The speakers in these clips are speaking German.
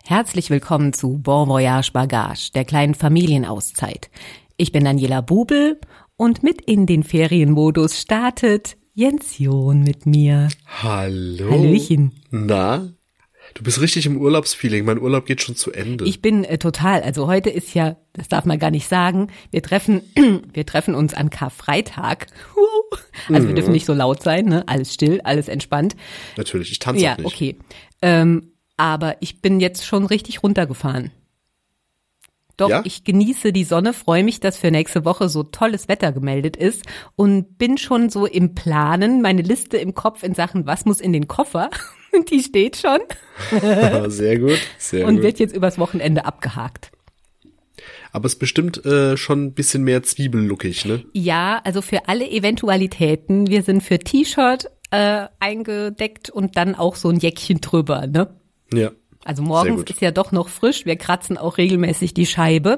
Herzlich willkommen zu Bon Voyage Bagage, der kleinen Familienauszeit. Ich bin Daniela Bubel und mit in den Ferienmodus startet Jens John mit mir. Hallo. Hallöchen. Na, du bist richtig im Urlaubsfeeling. Mein Urlaub geht schon zu Ende. Ich bin total, also heute ist ja, das darf man gar nicht sagen, wir treffen uns an Karfreitag. Also wir dürfen nicht so laut sein, ne? Alles still, alles entspannt. Natürlich, ich tanze auch nicht. Ja, okay. Aber ich bin jetzt schon richtig runtergefahren. Doch, ja? Ich genieße die Sonne, freue mich, dass für nächste Woche so tolles Wetter gemeldet ist und bin schon so im Planen, meine Liste im Kopf in Sachen, was muss in den Koffer, die steht schon. Sehr gut, sehr und gut. Wird jetzt übers Wochenende abgehakt. Aber es ist bestimmt schon ein bisschen mehr zwiebellookig, ne? Ja, also für alle Eventualitäten, wir sind für T-Shirt eingedeckt und dann auch so ein Jäckchen drüber, ne? Ja. Also morgens ist ja doch noch frisch, wir kratzen auch regelmäßig die Scheibe,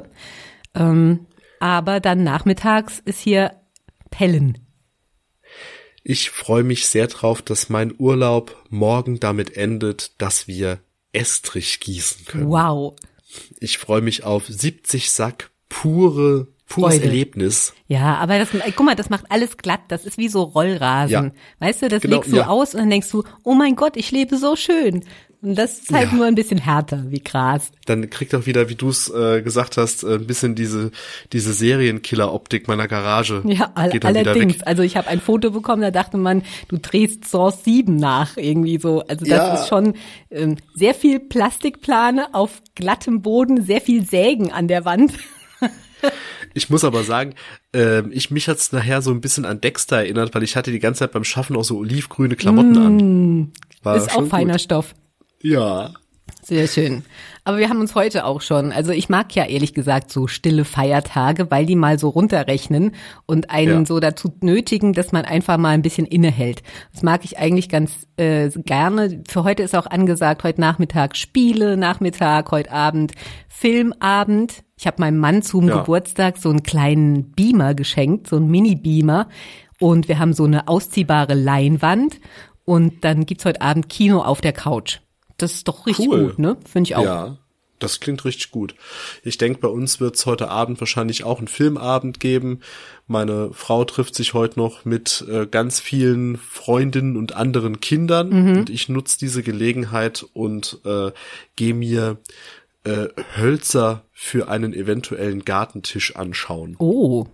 aber dann nachmittags ist hier Pellen. Ich freue mich sehr drauf, dass mein Urlaub morgen damit endet, dass wir Estrich gießen können. Wow. Ich freue mich auf 70 Sack pures Freude. Erlebnis. Ja, aber guck mal, das macht alles glatt, das ist wie so Rollrasen. Ja. Weißt du, das genau, legst du aus und dann denkst du, oh mein Gott, ich lebe so schön. Und das ist halt nur ein bisschen härter wie Gras. Dann kriegt auch wieder, wie du es gesagt hast, ein bisschen diese Serienkiller-Optik meiner Garage. Ja, allerdings. Also ich habe ein Foto bekommen, da dachte man, du drehst Source 7 nach irgendwie so. Also das ist schon sehr viel Plastikplane auf glattem Boden, sehr viel Sägen an der Wand. Ich muss aber sagen, mich hat's nachher so ein bisschen an Dexter erinnert, weil ich hatte die ganze Zeit beim Schaffen auch so olivgrüne Klamotten an. War ist auch feiner gut. Stoff. Ja. Sehr schön. Aber wir haben uns heute auch schon, also ich mag ja ehrlich gesagt so stille Feiertage, weil die mal so runterrechnen und einen so dazu nötigen, dass man einfach mal ein bisschen innehält. Das mag ich eigentlich ganz gerne. Für heute ist auch angesagt, heute Nachmittag Spiele, Nachmittag, heute Abend Filmabend. Ich habe meinem Mann zum Geburtstag so einen kleinen Beamer geschenkt, so einen Mini-Beamer. Und wir haben so eine ausziehbare Leinwand. Und dann gibt's heute Abend Kino auf der Couch. Das ist doch richtig gut, ne? Finde ich auch. Ja, das klingt richtig gut. Ich denke, bei uns wird's heute Abend wahrscheinlich auch einen Filmabend geben. Meine Frau trifft sich heute noch mit ganz vielen Freundinnen und anderen Kindern. Und ich nutze diese Gelegenheit und gehe mir Hölzer für einen eventuellen Gartentisch anschauen. Oh.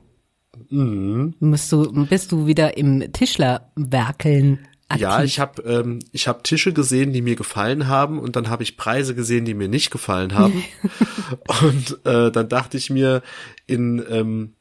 Bist du wieder im Tischlerwerkeln aktiv? Ja, ich hab Tische gesehen, die mir gefallen haben und dann habe ich Preise gesehen, die mir nicht gefallen haben. Und dann dachte ich mir in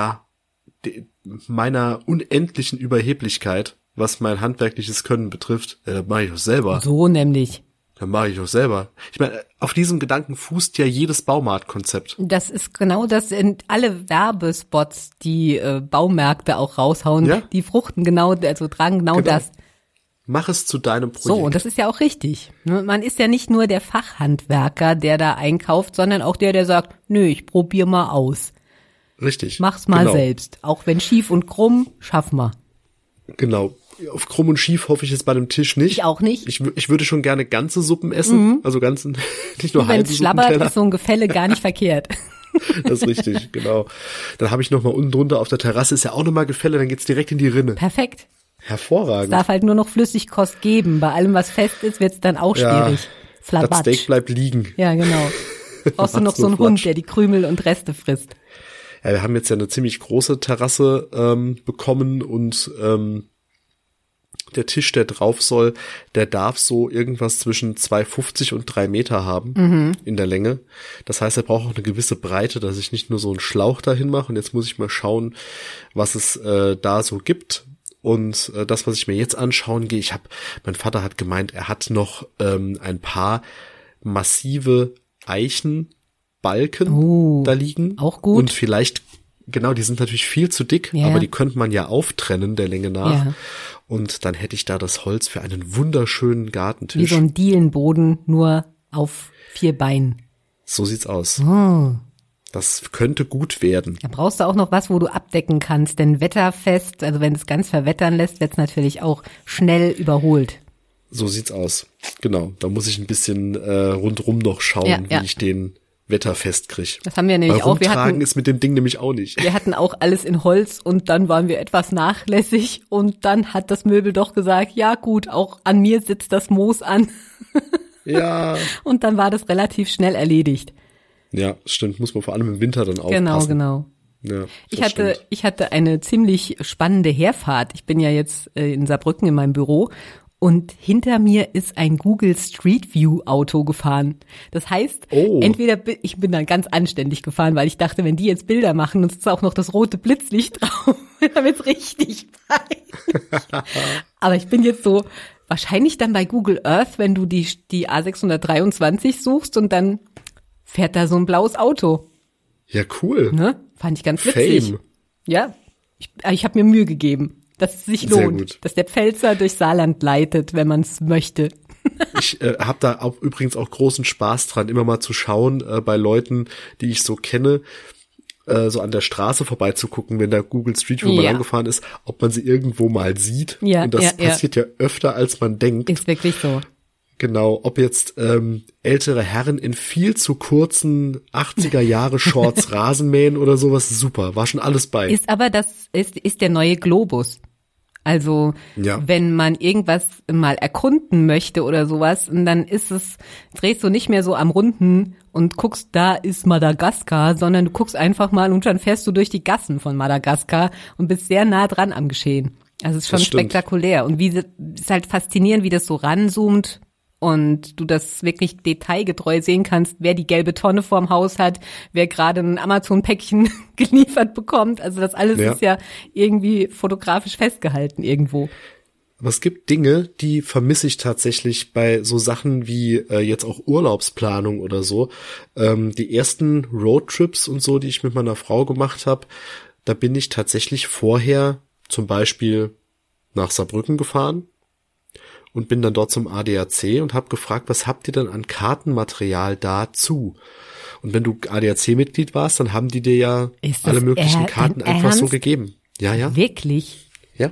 meiner unendlichen Überheblichkeit, was mein handwerkliches Können betrifft, mache ich doch selber. So nämlich. Dann mache ich doch selber. Ich meine, auf diesem Gedanken fußt ja jedes Baumarktkonzept. Das ist genau das, in alle Werbespots, die Baumärkte auch raushauen, die fruchten tragen genau das. Mach es zu deinem Projekt. So, und das ist ja auch richtig. Man ist ja nicht nur der Fachhandwerker, der da einkauft, sondern auch der sagt, nö, ich probier mal aus. Richtig. Mach's mal selbst. Auch wenn schief und krumm, schaff mal. Genau. Auf krumm und schief hoffe ich jetzt bei dem Tisch nicht. Ich auch nicht. Ich würde schon gerne ganze Suppen essen, also ganzen, nicht nur halbe Suppenteller. Wenn es schlabbert, ist so ein Gefälle gar nicht verkehrt. Das ist richtig, genau. Dann habe ich noch mal unten drunter auf der Terrasse, ist ja auch noch mal Gefälle, dann geht's direkt in die Rinne. Perfekt. Hervorragend. Es darf halt nur noch Flüssigkost geben. Bei allem, was fest ist, wird's dann auch schwierig. Flabatsch. Das Steak bleibt liegen. Ja, genau. Brauchst du noch so einen Hund, der die Krümel und Reste frisst. Ja, wir haben jetzt ja eine ziemlich große Terrasse bekommen und der Tisch, der drauf soll, der darf so irgendwas zwischen 2,50 und 3 Meter haben in der Länge. Das heißt, er braucht auch eine gewisse Breite, dass ich nicht nur so einen Schlauch dahin mache. Und jetzt muss ich mal schauen, was es da so gibt. Und das, was ich mir jetzt anschauen gehe, mein Vater hat gemeint, er hat noch ein paar massive Eichenbalken da liegen. Auch gut. Und vielleicht, genau, die sind natürlich viel zu dick, aber die könnte man ja auftrennen der Länge nach. Ja. Und dann hätte ich da das Holz für einen wunderschönen Gartentisch. Wie so ein Dielenboden, nur auf 4 Beinen. So sieht's aus. Oh. Das könnte gut werden. Da brauchst du auch noch was, wo du abdecken kannst, denn wetterfest, also wenn es ganz verwettern lässt, wird's natürlich auch schnell überholt. So sieht's aus. Genau. Da muss ich ein bisschen rundrum noch schauen, wie ich den wetterfest kriege. Das haben wir nämlich auch. Rumtragen ist mit dem Ding nämlich auch nicht. Wir hatten auch alles in Holz und dann waren wir etwas nachlässig und dann hat das Möbel doch gesagt, ja gut, auch an mir sitzt das Moos an. Ja. Und dann war das relativ schnell erledigt. Ja, stimmt. Muss man vor allem im Winter dann aufpassen. Genau. Ja, ich hatte eine ziemlich spannende Herfahrt. Ich bin ja jetzt in Saarbrücken in meinem Büro und hinter mir ist ein Google Street View Auto gefahren. Das heißt, ich bin dann ganz anständig gefahren, weil ich dachte, wenn die jetzt Bilder machen und es ist auch noch das rote Blitzlicht drauf, dann wird's richtig peinlich. Aber ich bin jetzt so wahrscheinlich dann bei Google Earth, wenn du die A623 suchst und dann fährt da so ein blaues Auto. Ja, cool. Ne? Fand ich ganz witzig. Fame. Ja, ich habe mir Mühe gegeben, dass es sich lohnt, dass der Pfälzer durch Saarland leitet, wenn man es möchte. Ich habe da auch übrigens auch großen Spaß dran, immer mal zu schauen bei Leuten, die ich so kenne, so an der Straße vorbeizugucken, wenn da Google Street View mal angefahren ist, ob man sie irgendwo mal sieht. Ja, und das passiert ja öfter, als man denkt. Ist wirklich so. Genau, ob jetzt ältere Herren in viel zu kurzen 80er-Jahre-Shorts Rasen mähen oder sowas, super, war schon alles bei. Ist aber ist der neue Globus. Also wenn man irgendwas mal erkunden möchte oder sowas, und dann drehst du nicht mehr so am Runden und guckst, da ist Madagaskar, sondern du guckst einfach mal und dann fährst du durch die Gassen von Madagaskar und bist sehr nah dran am Geschehen. Also es ist schon spektakulär. Und ist halt faszinierend, wie das so ranzoomt. Und du das wirklich detailgetreu sehen kannst, wer die gelbe Tonne vorm Haus hat, wer gerade ein Amazon-Päckchen geliefert bekommt. Also das alles ist ja irgendwie fotografisch festgehalten irgendwo. Aber es gibt Dinge, die vermisse ich tatsächlich bei so Sachen wie jetzt auch Urlaubsplanung oder so. Die ersten Roadtrips und so, die ich mit meiner Frau gemacht habe, da bin ich tatsächlich vorher zum Beispiel nach Saarbrücken gefahren und bin dann dort zum ADAC und habe gefragt, was habt ihr denn an Kartenmaterial dazu? Und wenn du ADAC-Mitglied warst, dann haben die dir ja alle möglichen Karten einfach so gegeben. Ja, ja. Wirklich? Ja.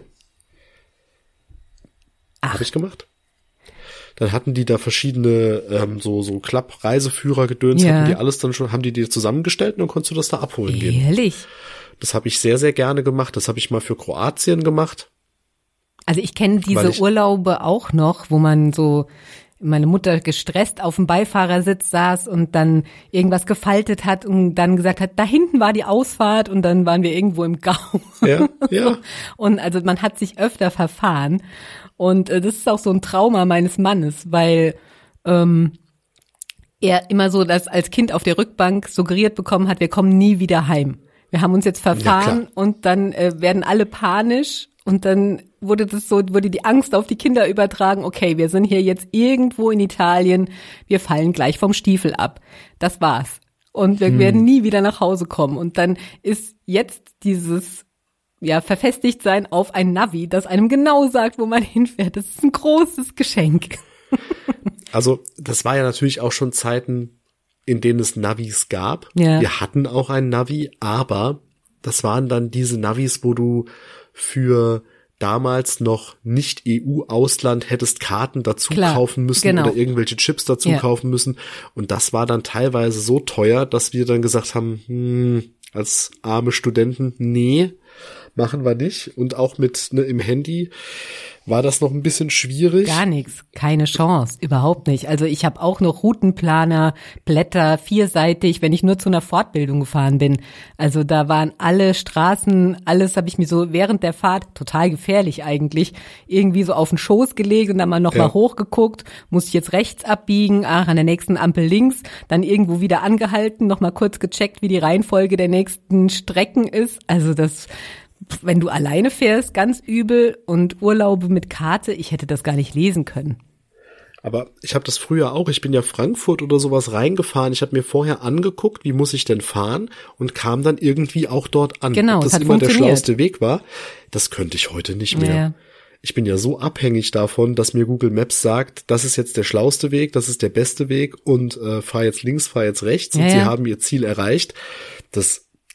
Habe ich gemacht. Dann hatten die da verschiedene so Klapp-Reiseführer-Gedöns, hatten die alles dann schon, haben die dir zusammengestellt und dann konntest du das da abholen gehen. Ehrlich? Das habe ich sehr, sehr gerne gemacht. Das habe ich mal für Kroatien gemacht. Also ich kenne diese Urlaube auch noch, wo man so, meine Mutter gestresst auf dem Beifahrersitz saß und dann irgendwas gefaltet hat und dann gesagt hat, da hinten war die Ausfahrt und dann waren wir irgendwo im Gau. Ja, ja. Und also man hat sich öfter verfahren und das ist auch so ein Trauma meines Mannes, weil er immer so das als Kind auf der Rückbank suggeriert bekommen hat, wir kommen nie wieder heim. Wir haben uns jetzt verfahren und dann werden alle panisch. Und dann wurde die Angst auf die Kinder übertragen, okay, wir sind hier jetzt irgendwo in Italien, wir fallen gleich vom Stiefel ab. Das war's. Und wir werden nie wieder nach Hause kommen. Und dann ist jetzt dieses, verfestigt sein auf ein Navi, das einem genau sagt, wo man hinfährt. Das ist ein großes Geschenk. Also, das war ja natürlich auch schon Zeiten, in denen es Navis gab. Ja. Wir hatten auch ein Navi, aber das waren dann diese Navis, wo du für damals noch nicht EU-Ausland hättest Karten dazu kaufen müssen oder irgendwelche Chips dazu kaufen müssen. Und das war dann teilweise so teuer, dass wir dann gesagt haben, als arme Studenten, nee, machen wir nicht. Und auch mit im Handy war das noch ein bisschen schwierig. Gar nichts, keine Chance, überhaupt nicht. Also ich habe auch noch Routenplaner, Blätter, vierseitig, wenn ich nur zu einer Fortbildung gefahren bin. Also da waren alle Straßen, alles habe ich mir so während der Fahrt, total gefährlich eigentlich, irgendwie so auf den Schoß gelegt und dann mal nochmal hochgeguckt, muss ich jetzt rechts abbiegen, an der nächsten Ampel links, dann irgendwo wieder angehalten, nochmal kurz gecheckt, wie die Reihenfolge der nächsten Strecken ist. Also das, wenn du alleine fährst, ganz übel, und Urlaube mit Karte, ich hätte das gar nicht lesen können. Aber ich habe das früher auch, ich bin ja Frankfurt oder sowas reingefahren, ich habe mir vorher angeguckt, wie muss ich denn fahren, und kam dann irgendwie auch dort an. Genau, ob das immer der schlauste Weg war, das könnte ich heute nicht mehr. Ja. Ich bin ja so abhängig davon, dass mir Google Maps sagt, das ist jetzt der schlauste Weg, das ist der beste Weg und fahr jetzt links, fahr jetzt rechts und sie haben ihr Ziel erreicht.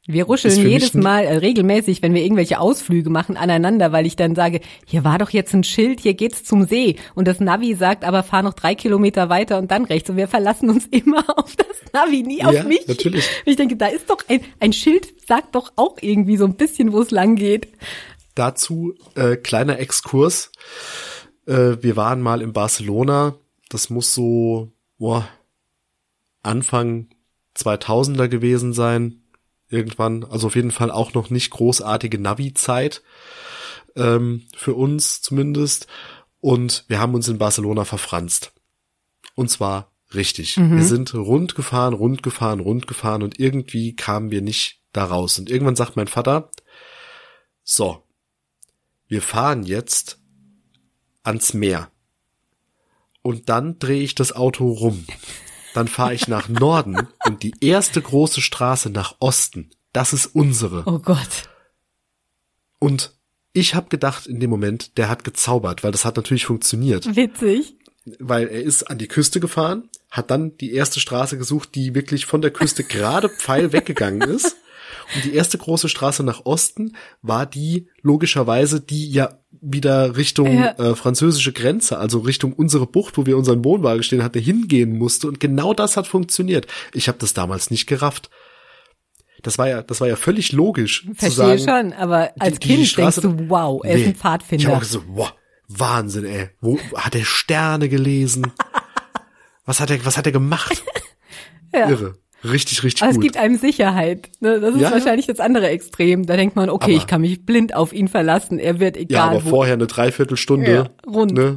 Wir ruscheln jedes Mal regelmäßig, wenn wir irgendwelche Ausflüge machen, aneinander, weil ich dann sage, hier war doch jetzt ein Schild, hier geht's zum See. Und das Navi sagt aber, fahr noch 3 Kilometer weiter und dann rechts. Und wir verlassen uns immer auf das Navi, nie auf mich. Ja, natürlich. Ich denke, da ist doch ein Schild, sagt doch auch irgendwie so ein bisschen, wo es lang geht. Dazu kleiner Exkurs. Wir waren mal in Barcelona. Das muss so Anfang 2000er gewesen sein. Irgendwann, also auf jeden Fall auch noch nicht großartige Navi-Zeit, für uns zumindest. Und wir haben uns in Barcelona verfranst. Und zwar richtig. Wir sind rund gefahren und irgendwie kamen wir nicht da raus. Und irgendwann sagt mein Vater, so, wir fahren jetzt ans Meer. Und dann drehe ich das Auto rum. Dann fahre ich nach Norden und die erste große Straße nach Osten, das ist unsere. Oh Gott. Und ich habe gedacht in dem Moment, der hat gezaubert, weil das hat natürlich funktioniert. Witzig. Weil er ist an die Küste gefahren, hat dann die erste Straße gesucht, die wirklich von der Küste gerade Pfeil weggegangen ist. Und die erste große Straße nach Osten war die, logischerweise, die ja wieder Richtung französische Grenze, also Richtung unsere Bucht, wo wir unseren Wohnwagen stehen hatten, hingehen musste. Und genau das hat funktioniert. Ich habe das damals nicht gerafft. Das war ja völlig logisch. Verstehe zu sagen, schon, aber als die Kind Straße, denkst du, wow, er ist ein Pfadfinder. Ich habe auch so, wow, Wahnsinn, ey. Wo hat er Sterne gelesen? Was hat er gemacht? Ja. Irre. Richtig, richtig aber gut. Es gibt einem Sicherheit. Ne? Das ist wahrscheinlich das andere Extrem. Da denkt man, okay, ich kann mich blind auf ihn verlassen. Er wird egal. Ja, aber vorher eine Dreiviertelstunde. Rund. Ne?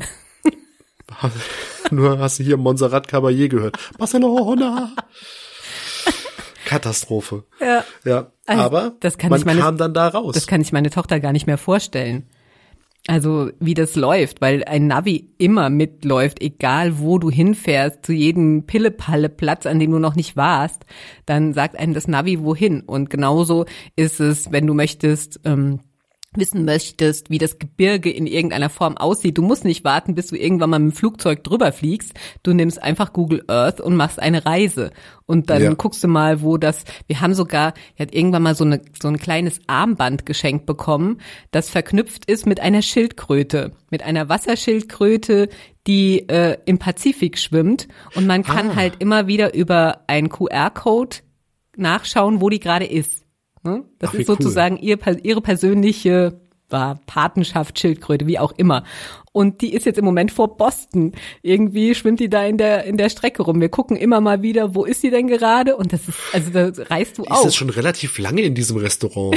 Nur hast du hier Montserrat Caballé gehört. Barcelona. Katastrophe. Ja. Also, aber man kam dann da raus. Das kann sich meine Tochter gar nicht mehr vorstellen. Also wie das läuft, weil ein Navi immer mitläuft, egal wo du hinfährst, zu jedem Pille-Palle-Platz, an dem du noch nicht warst, dann sagt einem das Navi wohin. Und genauso ist es, wenn du wissen möchtest, wie das Gebirge in irgendeiner Form aussieht. Du musst nicht warten, bis du irgendwann mal mit dem Flugzeug drüber fliegst. Du nimmst einfach Google Earth und machst eine Reise. Und dann guckst du mal, wir haben sogar, er hat irgendwann mal so ein kleines Armband geschenkt bekommen, das verknüpft ist mit einer Schildkröte, mit einer Wasserschildkröte, die im Pazifik schwimmt. Und man kann halt immer wieder über einen QR-Code nachschauen, wo die gerade ist. Das ist sozusagen ihre persönliche Patenschaft, Schildkröte, wie auch immer. Und die ist jetzt im Moment vor Boston. Irgendwie schwimmt die da in der Strecke rum. Wir gucken immer mal wieder, wo ist sie denn gerade? Und das ist, also da reißt du auf. Ist das schon relativ lange in diesem Restaurant?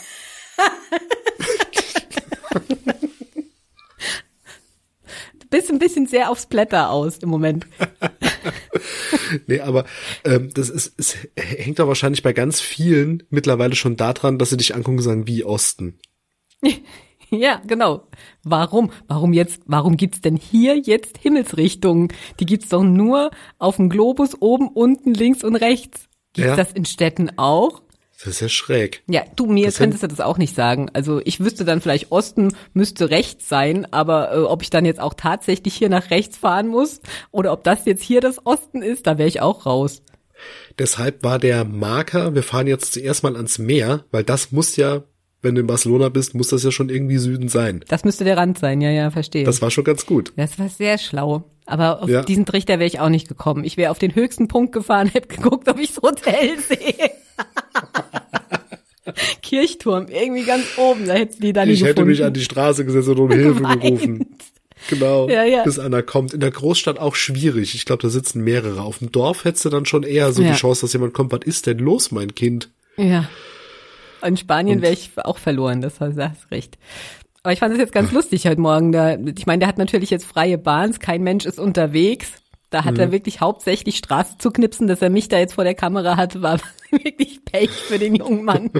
Du bist ein bisschen sehr aufs Blätter aus im Moment. Nee, aber es hängt doch wahrscheinlich bei ganz vielen mittlerweile schon daran, dass sie dich angucken und sagen, wie Osten. Ja, genau. Warum? Warum gibt's denn hier jetzt Himmelsrichtungen? Die gibt's doch nur auf dem Globus oben, unten, links und rechts. Gibt's das in Städten auch? Das ist ja schräg. Ja, mir könntest du das auch nicht sagen. Also ich wüsste dann vielleicht, Osten müsste rechts sein, aber ob ich dann jetzt auch tatsächlich hier nach rechts fahren muss oder ob das jetzt hier das Osten ist, da wäre ich auch raus. Deshalb war der Marker, wir fahren jetzt zuerst mal ans Meer, weil das muss ja, wenn du in Barcelona bist, muss das ja schon irgendwie Süden sein. Das müsste der Rand sein, ja, verstehe. Das war schon ganz gut. Das war sehr schlau. Aber auf diesen Trichter wäre ich auch nicht gekommen. Ich wäre auf den höchsten Punkt gefahren, hätte geguckt, ob ich das Hotel sehe. Kirchturm, irgendwie ganz oben, da hättest du die dann nicht gefunden. Ich hätte mich an die Straße gesetzt und um Hilfe gerufen. Genau, bis einer kommt. In der Großstadt auch schwierig. Ich glaube, da sitzen mehrere. Auf dem Dorf hättest du dann schon eher so die Chance, dass jemand kommt. Was ist denn los, mein Kind? Ja. In Spanien wäre ich auch verloren, das hast recht. Aber ich fand es jetzt ganz lustig heute Morgen. Ich meine, der hat natürlich jetzt freie Bahns, kein Mensch ist unterwegs. Da hat er wirklich hauptsächlich Straße zu knipsen, dass er mich da jetzt vor der Kamera hatte, war wirklich Pech für den jungen Mann.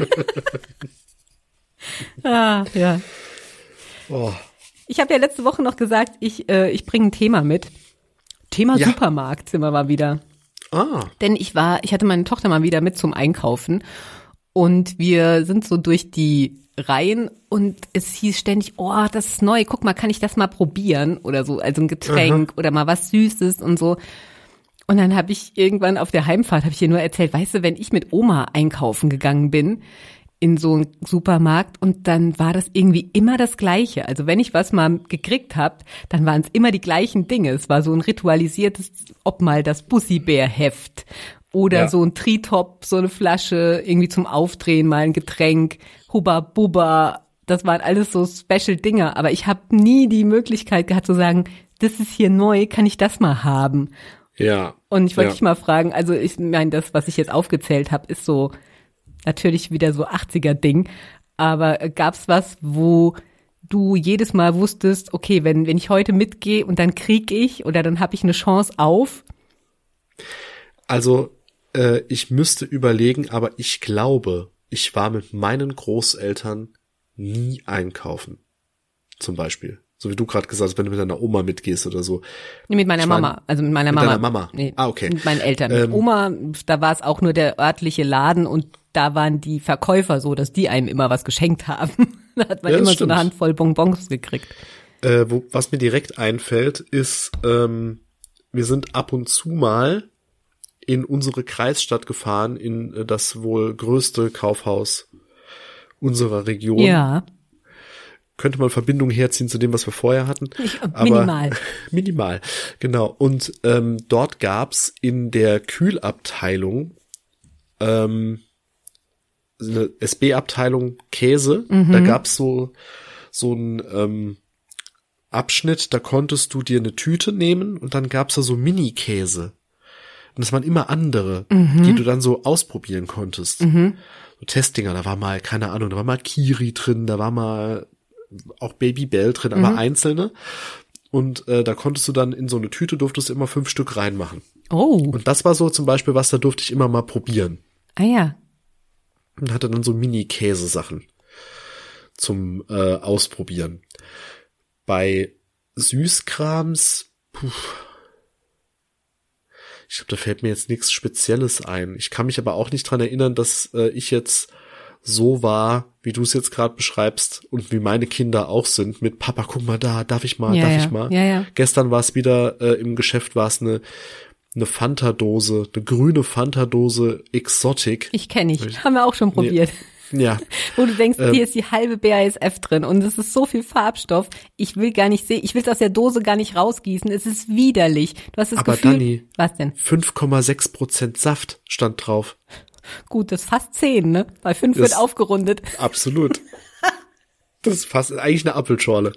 Ja. Oh. Ich habe ja letzte Woche noch gesagt, ich bringe ein Thema mit. Thema Supermarkt sind wir mal wieder. Denn ich hatte meine Tochter mal wieder mit zum Einkaufen und wir sind so durch die Reihen und es hieß ständig, oh, das ist neu, guck mal, kann ich das mal probieren oder so, also ein Getränk oder mal was Süßes und so. Und dann habe ich irgendwann auf der Heimfahrt, habe ich ihr nur erzählt, weißt du, wenn ich mit Oma einkaufen gegangen bin in so einen Supermarkt und dann war das irgendwie immer das Gleiche. Also wenn ich was mal gekriegt habe, dann waren es immer die gleichen Dinge. Es war so ein ritualisiertes, ob mal das Bussi-Bär-Heft oder so ein Tritop, so eine Flasche, irgendwie zum Aufdrehen, mal ein Getränk, Hubba Bubba. Das waren alles so Special-Dinger. Aber ich habe nie die Möglichkeit gehabt zu sagen, das ist hier neu, kann ich das mal haben? Ja. Und ich wollte dich mal fragen, also ich meine, das, was ich jetzt aufgezählt habe, ist so natürlich wieder so 80er-Ding, aber gab's was, wo du jedes Mal wusstest, okay, wenn ich heute mitgehe und dann krieg ich oder dann habe ich eine Chance auf? Also ich müsste überlegen, aber ich glaube, ich war mit meinen Großeltern nie einkaufen, zum Beispiel. So wie du gerade gesagt hast, wenn du mit deiner Oma mitgehst oder so. Nee, mit meiner Mama. Also mit meiner Mama. Mit deiner Mama? Nee, okay. Mit meinen Eltern. Mit Oma, da war es auch nur der örtliche Laden und da waren die Verkäufer so, dass die einem immer was geschenkt haben. Da hat man immer so eine Handvoll Bonbons gekriegt. Was mir direkt einfällt, ist, wir sind ab und zu mal in unsere Kreisstadt gefahren, in das wohl größte Kaufhaus unserer Region. Ja. Könnte man Verbindungen herziehen zu dem, was wir vorher hatten. Minimal. Minimal, genau. Und dort gab's in der Kühlabteilung eine SB-Abteilung Käse. Da gab's so ein Abschnitt, da konntest du dir eine Tüte nehmen und dann gab's da so Mini-Käse. Und das waren immer andere, die du dann so ausprobieren konntest. So Testdinger, da war mal, keine Ahnung, da war mal Kiri drin, da war mal auch Babybel drin, aber einzelne. Und da konntest du dann in so eine Tüte, durftest du immer 5 Stück reinmachen. Oh. Und das war so zum Beispiel was, da durfte ich immer mal probieren. Ah ja. Und hatte dann so Mini-Käsesachen zum Ausprobieren. Bei Süßkrams, ich glaube, da fällt mir jetzt nichts Spezielles ein. Ich kann mich aber auch nicht dran erinnern, dass ich jetzt so war, wie du es jetzt gerade beschreibst und wie meine Kinder auch sind, mit Papa, guck mal da, darf ich mal? Ja. Gestern war es wieder im Geschäft, war es eine Fanta-Dose, eine grüne Fanta-Dose Exotic. Ich kenne haben wir auch schon probiert. Ja. Wo du denkst, hier ist die halbe BASF drin und es ist so viel Farbstoff, ich will gar nicht sehen, ich will es aus der Dose gar nicht rausgießen, es ist widerlich. Du hast das aber Gefühl, Dani, was denn? 5,6% Saft stand drauf. Gut, das ist fast 10, ne? Bei 5 wird aufgerundet. Absolut. Das ist fast eigentlich eine Apfelschorle.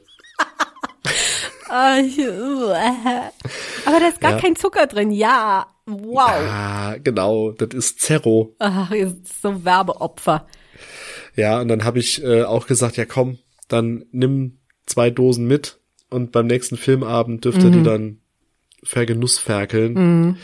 Aber da ist gar kein Zucker drin, ja. Wow. Ah, genau, das ist Zerro. Ach, ihr seid so Werbeopfer. Ja, und dann habe ich auch gesagt, ja komm, dann nimm 2 Dosen mit und beim nächsten Filmabend dürft ihr die dann vergenussferkeln.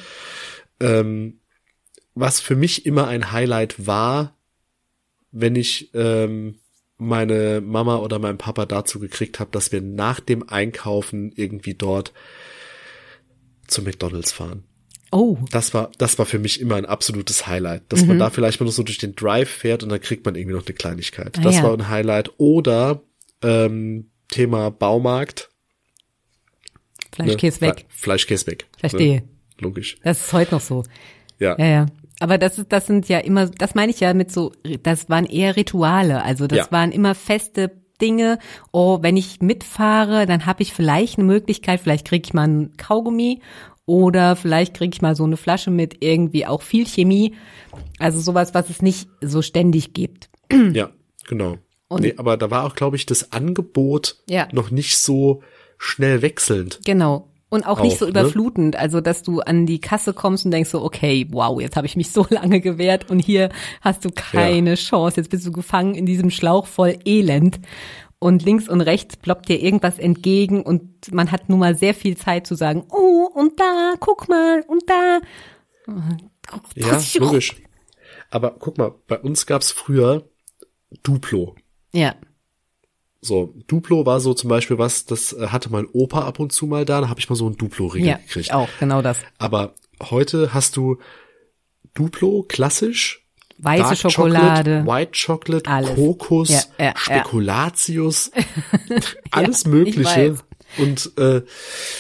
Was für mich immer ein Highlight war, wenn ich meine Mama oder meinen Papa dazu gekriegt habe, dass wir nach dem Einkaufen irgendwie dort zu McDonald's fahren. Oh. Das war für mich immer ein absolutes Highlight, dass man da vielleicht mal noch so durch den Drive fährt und dann kriegt man irgendwie noch eine Kleinigkeit. Das war ein Highlight. Oder Thema Baumarkt. Fleischkäse weg. Fleischkäse weg. Verstehe. Ne? Logisch. Das ist heute noch so. Ja. Aber das sind ja immer, das meine ich ja mit so, das waren eher Rituale. Also das waren immer feste Dinge. Oh, wenn ich mitfahre, dann habe ich vielleicht eine Möglichkeit, vielleicht kriege ich mal einen Kaugummi oder vielleicht kriege ich mal so eine Flasche mit irgendwie auch viel Chemie. Also sowas, was es nicht so ständig gibt. Ja, genau. Nee, aber da war auch, glaube ich, das Angebot noch nicht so schnell wechselnd. Genau. Und auch nicht so überflutend, also dass du an die Kasse kommst und denkst so, okay, wow, jetzt habe ich mich so lange gewehrt und hier hast du keine Chance, jetzt bist du gefangen in diesem Schlauch voll Elend und links und rechts ploppt dir irgendwas entgegen und man hat nun mal sehr viel Zeit zu sagen, oh, und da, guck mal, und da. Ja, logisch. Aber guck mal, bei uns gab's früher Duplo. Ja. So, Duplo war so zum Beispiel was, das hatte mein Opa ab und zu mal da habe ich mal so ein Duplo-Riegel gekriegt. Ja, auch, genau das. Aber heute hast du Duplo, klassisch, weiße Dark Schokolade, White Chocolate, alles. Kokos, Spekulatius, alles Mögliche. Und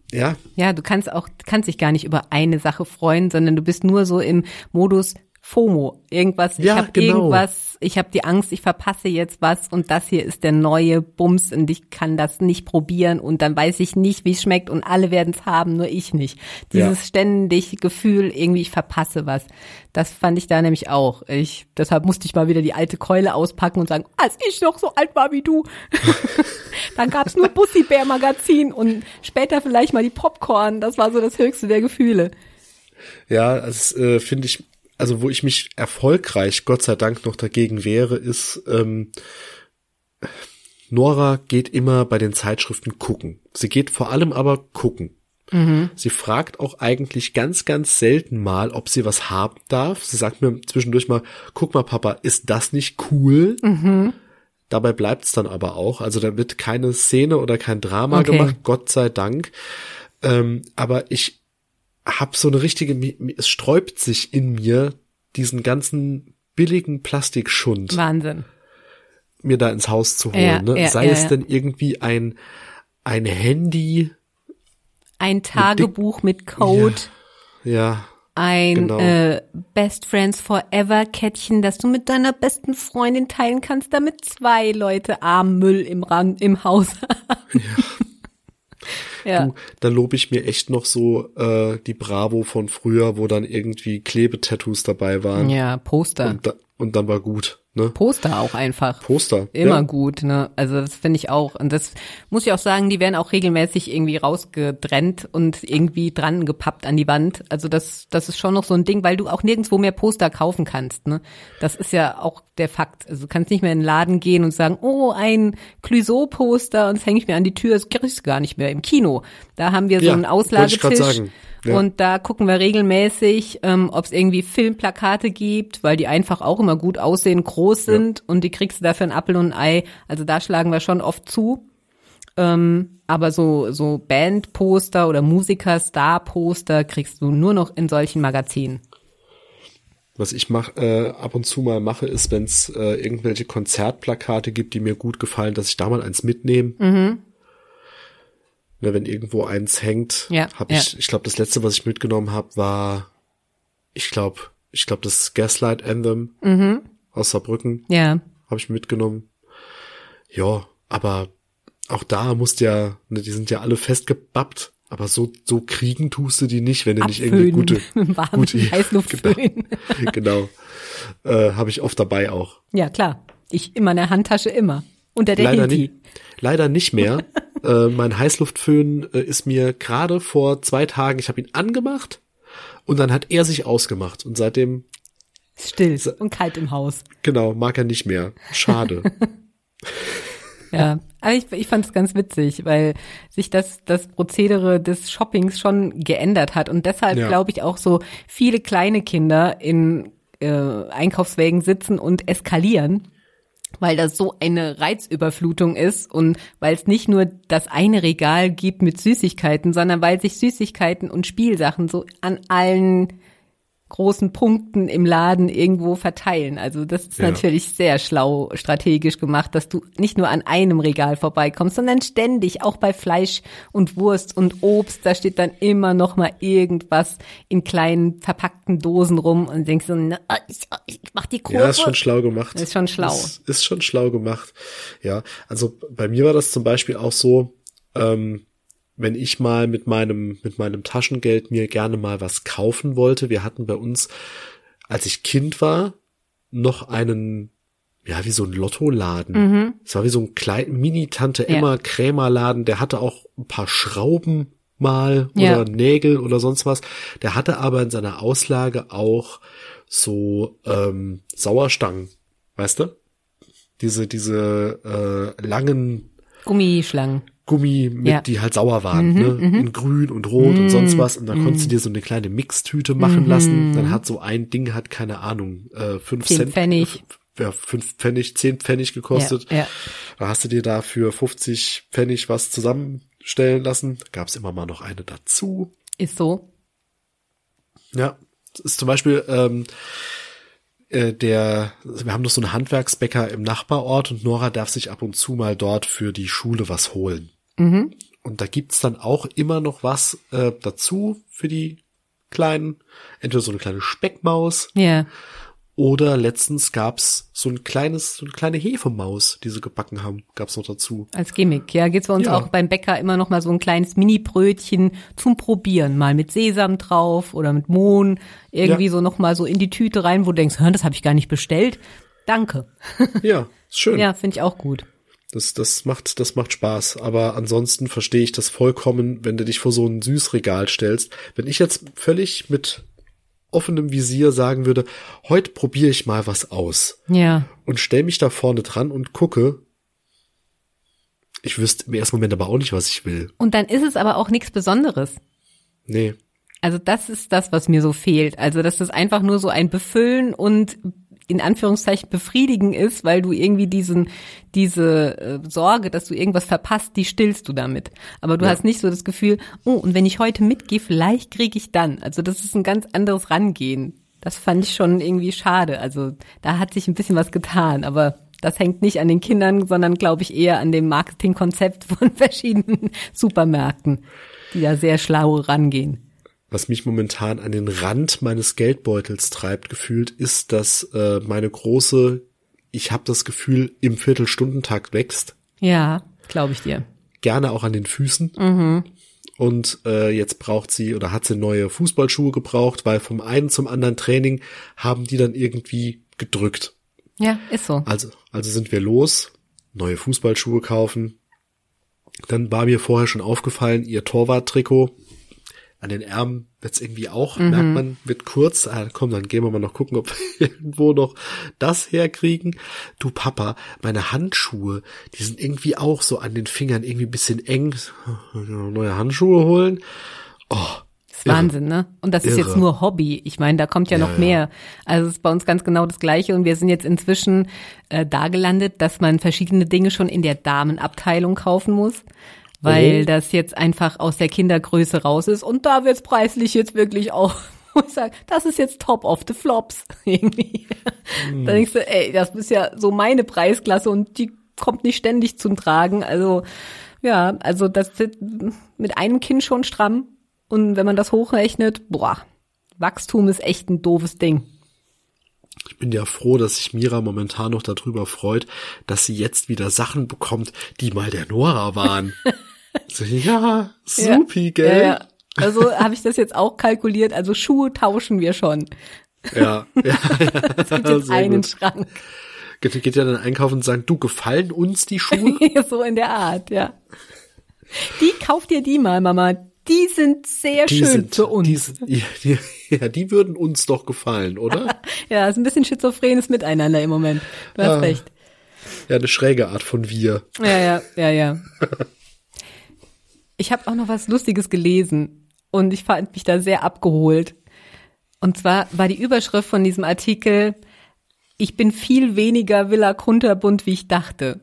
Ja. Ja, du kannst dich gar nicht über eine Sache freuen, sondern du bist nur so im Modus FOMO. Irgendwas, ich habe die Angst, ich verpasse jetzt was und das hier ist der neue Bums und ich kann das nicht probieren und dann weiß ich nicht, wie es schmeckt und alle werden es haben, nur ich nicht. Dieses ständig Gefühl, irgendwie ich verpasse was. Das fand ich da nämlich auch. Deshalb musste ich mal wieder die alte Keule auspacken und sagen, als ich noch so alt war wie du. Dann gab's nur Bussi-Bär-Magazin und später vielleicht mal die Popcorn. Das war so das höchste der Gefühle. Ja, das finde ich, also wo ich mich erfolgreich, Gott sei Dank, noch dagegen wehre, ist, Nora geht immer bei den Zeitschriften gucken. Sie geht vor allem aber gucken. Mhm. Sie fragt auch eigentlich ganz, ganz selten mal, ob sie was haben darf. Sie sagt mir zwischendurch mal, guck mal, Papa, ist das nicht cool? Mhm. Dabei bleibt's dann aber auch. Also da wird keine Szene oder kein Drama gemacht, Gott sei Dank. Aber ich habe so eine richtige, es sträubt sich in mir, diesen ganzen billigen Plastikschund. Wahnsinn. Mir da ins Haus zu holen. Sei es denn irgendwie ein Handy, ein Tagebuch mit Code. Ja. Ein Best Friends Forever Kettchen, das du mit deiner besten Freundin teilen kannst, damit 2 Leute arm Müll im Haus haben. Ja. Du, da lobe ich mir echt noch so die Bravo von früher, wo dann irgendwie Klebetattoos dabei waren. Ja, Poster. Und dann war gut. Ne? Poster auch einfach. Poster. Immer gut, ne? Also das finde ich auch. Und das muss ich auch sagen, die werden auch regelmäßig irgendwie rausgetrennt und irgendwie dran gepappt an die Wand. Also das ist schon noch so ein Ding, weil du auch nirgendwo mehr Poster kaufen kannst, ne? Das ist ja auch der Fakt. Also du kannst nicht mehr in den Laden gehen und sagen, oh, ein Clouseau-Poster und das hänge ich mir an die Tür. Das kriegst du gar nicht mehr im Kino. Da haben wir so einen Auslagetisch. Wollte ich gerade sagen. Ja. Und da gucken wir regelmäßig, ob es irgendwie Filmplakate gibt, weil die einfach auch immer gut aussehen, groß sind und die kriegst du dafür ein Apfel und ein Ei. Also da schlagen wir schon oft zu. Aber so Bandposter oder Musiker-Star-Poster kriegst du nur noch in solchen Magazinen. Was ich ab und zu mal mache, ist, wenn es irgendwelche Konzertplakate gibt, die mir gut gefallen, dass ich da mal eins mitnehme. Mhm. Ne, wenn irgendwo eins hängt, habe ich glaube, das letzte, was ich mitgenommen habe, war, ich glaube, das Gaslight Anthem aus Saarbrücken. Ja. Habe ich mitgenommen. Ja, aber auch da musst ja, ne, die sind ja alle festgebappt, aber so kriegen tust du die nicht, wenn du nicht irgendwie gute Heißluftföhn. Genau. Habe ich oft dabei auch. Ja, klar. Ich immer in der Handtasche, immer. Unter der Hinti. Leider nicht mehr. Mein Heißluftföhn ist mir gerade vor 2 Tagen, ich habe ihn angemacht und dann hat er sich ausgemacht und seitdem still und kalt im Haus. Genau, mag er nicht mehr. Schade. Ja, aber ich fand es ganz witzig, weil sich das Prozedere des Shoppings schon geändert hat und deshalb glaube ich auch so viele kleine Kinder in Einkaufswägen sitzen und eskalieren. Weil das so eine Reizüberflutung ist und weil es nicht nur das eine Regal gibt mit Süßigkeiten, sondern weil sich Süßigkeiten und Spielsachen so an allen großen Punkten im Laden irgendwo verteilen. Also das ist natürlich sehr schlau strategisch gemacht, dass du nicht nur an einem Regal vorbeikommst, sondern ständig, auch bei Fleisch und Wurst und Obst, da steht dann immer noch mal irgendwas in kleinen verpackten Dosen rum und denkst so, na, ich mach die Kurve. Ja, ist schon schlau gemacht. Ist schon schlau. Ist schon schlau gemacht. Ja, also bei mir war das zum Beispiel auch so, wenn ich mal mit meinem Taschengeld mir gerne mal was kaufen wollte. Wir hatten bei uns, als ich Kind war, noch einen, ja, wie so ein Lottoladen. Es war wie so ein kleiner Mini-Tante-Emma-Krämerladen. Der hatte auch ein paar Schrauben mal oder Nägel oder sonst was. Der hatte aber in seiner Auslage auch so Sauerstangen, weißt du? Diese langen Gummischlangen. Die halt sauer waren, ne? In grün und rot und sonst was. Und da konntest du dir so eine kleine Mixtüte machen lassen. Dann hat so ein Ding, keine Ahnung, 5 Cent. Pfennig. 5 Pfennig, 10 Pfennig gekostet. Ja. Da hast du dir da für 50 Pfennig was zusammenstellen lassen. Da gab's immer mal noch eine dazu. Ist so. Ja, das ist zum Beispiel, wir haben noch so einen Handwerksbäcker im Nachbarort und Nora darf sich ab und zu mal dort für die Schule was holen. Und da gibt's dann auch immer noch was dazu für die Kleinen. Entweder so eine kleine Speckmaus. Ja. Oder letztens gab's so eine kleine Hefemaus, die sie gebacken haben, gab's noch dazu. Als Gimmick, ja, gibt's bei uns auch beim Bäcker immer noch mal so ein kleines Mini-Brötchen zum Probieren, mal mit Sesam drauf oder mit Mohn, irgendwie so noch mal so in die Tüte rein, wo du denkst, das habe ich gar nicht bestellt. Danke. Ja, ist schön. Ja, finde ich auch gut. Das macht Spaß, aber ansonsten verstehe ich das vollkommen, wenn du dich vor so ein Süßregal stellst. Wenn ich jetzt völlig mit offenem Visier sagen würde, heute probiere ich mal was aus. Ja. Und stell mich da vorne dran und gucke. Ich wüsste im ersten Moment aber auch nicht, was ich will. Und dann ist es aber auch nichts Besonderes. Nee. Also das ist das, was mir so fehlt. Also dass das einfach nur so ein Befüllen und in Anführungszeichen befriedigen ist, weil du irgendwie diese Sorge, dass du irgendwas verpasst, die stillst du damit. Aber du hast nicht so das Gefühl, oh, und wenn ich heute mitgehe, vielleicht kriege ich dann. Also das ist ein ganz anderes Rangehen. Das fand ich schon irgendwie schade. Also da hat sich ein bisschen was getan, aber das hängt nicht an den Kindern, sondern glaube ich eher an dem Marketingkonzept von verschiedenen Supermärkten, die da sehr schlau rangehen. Was mich momentan an den Rand meines Geldbeutels treibt, gefühlt, ist, dass meine Große, ich habe das Gefühl, im Viertelstundentakt wächst. Ja, glaube ich dir. Gerne auch an den Füßen. Mhm. Und jetzt braucht sie oder hat sie neue Fußballschuhe gebraucht, weil vom einen zum anderen Training haben die dann irgendwie gedrückt. Ja, ist so. Also sind wir los, neue Fußballschuhe kaufen. Dann war mir vorher schon aufgefallen, ihr Torwarttrikot an den Ärmeln wird's irgendwie auch, merkt man, wird kurz. Komm, dann gehen wir mal noch gucken, ob wir irgendwo noch das herkriegen. Du Papa, meine Handschuhe, die sind irgendwie auch so an den Fingern irgendwie ein bisschen eng. Neue Handschuhe holen. Oh, das ist Wahnsinn, ne? Und das ist jetzt nur Hobby. Ich meine, da kommt ja noch mehr. Also es ist bei uns ganz genau das Gleiche und wir sind jetzt inzwischen da gelandet, dass man verschiedene Dinge schon in der Damenabteilung kaufen muss. Weil das jetzt einfach aus der Kindergröße raus ist. Und da wird's preislich jetzt wirklich auch, muss ich sagen, das ist jetzt top of the flops. Irgendwie. Da denkst du, ey, das ist ja so meine Preisklasse und die kommt nicht ständig zum Tragen. Also, ja, also das wird mit einem Kind schon stramm. Und wenn man das hochrechnet, Wachstum ist echt ein doofes Ding. Ich bin ja froh, dass sich Mira momentan noch darüber freut, dass sie jetzt wieder Sachen bekommt, die mal der Nora waren. So, ja, supi, gell? Ja. Also habe ich das jetzt auch kalkuliert. Also Schuhe tauschen wir schon. Ja. Es gibt jetzt einen Schrank. Geht ja dann einkaufen und sagen, du, gefallen uns die Schuhe? So in der Art, ja. Die kauft dir die mal, Mama. Die sind sehr schön für uns. Die würden uns doch gefallen, oder? Ja, ist ein bisschen schizophrenes Miteinander im Moment. Du hast recht. Ja, eine schräge Art von wir. Ja. Ich habe auch noch was Lustiges gelesen und ich fand mich da sehr abgeholt. Und zwar war die Überschrift von diesem Artikel: Ich bin viel weniger Villa kunterbunt, wie ich dachte.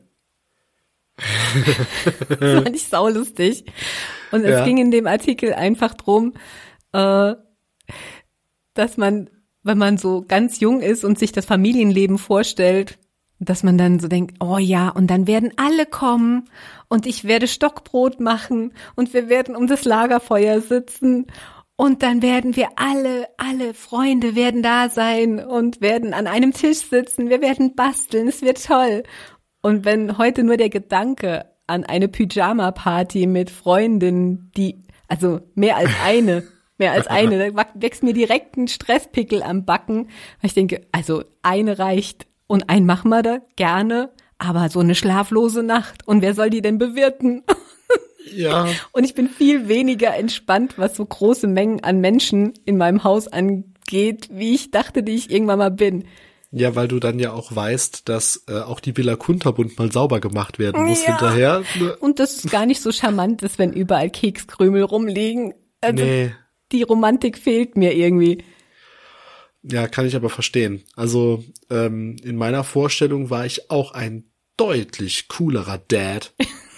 Das fand ich saulustig. Und es ging in dem Artikel einfach drum, dass man, wenn man so ganz jung ist und sich das Familienleben vorstellt, dass man dann so denkt, oh ja, und dann werden alle kommen und ich werde Stockbrot machen und wir werden um das Lagerfeuer sitzen und dann werden wir alle Freunde werden da sein und werden an einem Tisch sitzen, wir werden basteln, es wird toll. Und wenn heute nur der Gedanke an eine Pyjama-Party mit Freundinnen, also mehr als eine, da wächst mir direkt ein Stresspickel am Backen, weil ich denke, also eine reicht und einen machen wir da gerne, aber so eine schlaflose Nacht und wer soll die denn bewirten? Ja. Und ich bin viel weniger entspannt, was so große Mengen an Menschen in meinem Haus angeht, wie ich dachte, die ich irgendwann mal bin. Ja, weil du dann ja auch weißt, dass auch die Villa Kunterbunt mal sauber gemacht werden muss hinterher. Und das ist gar nicht so charmant ist, wenn überall Kekskrümel rumliegen. Also die Romantik fehlt mir irgendwie. Ja, kann ich aber verstehen. Also in meiner Vorstellung war ich auch ein deutlich coolerer Dad.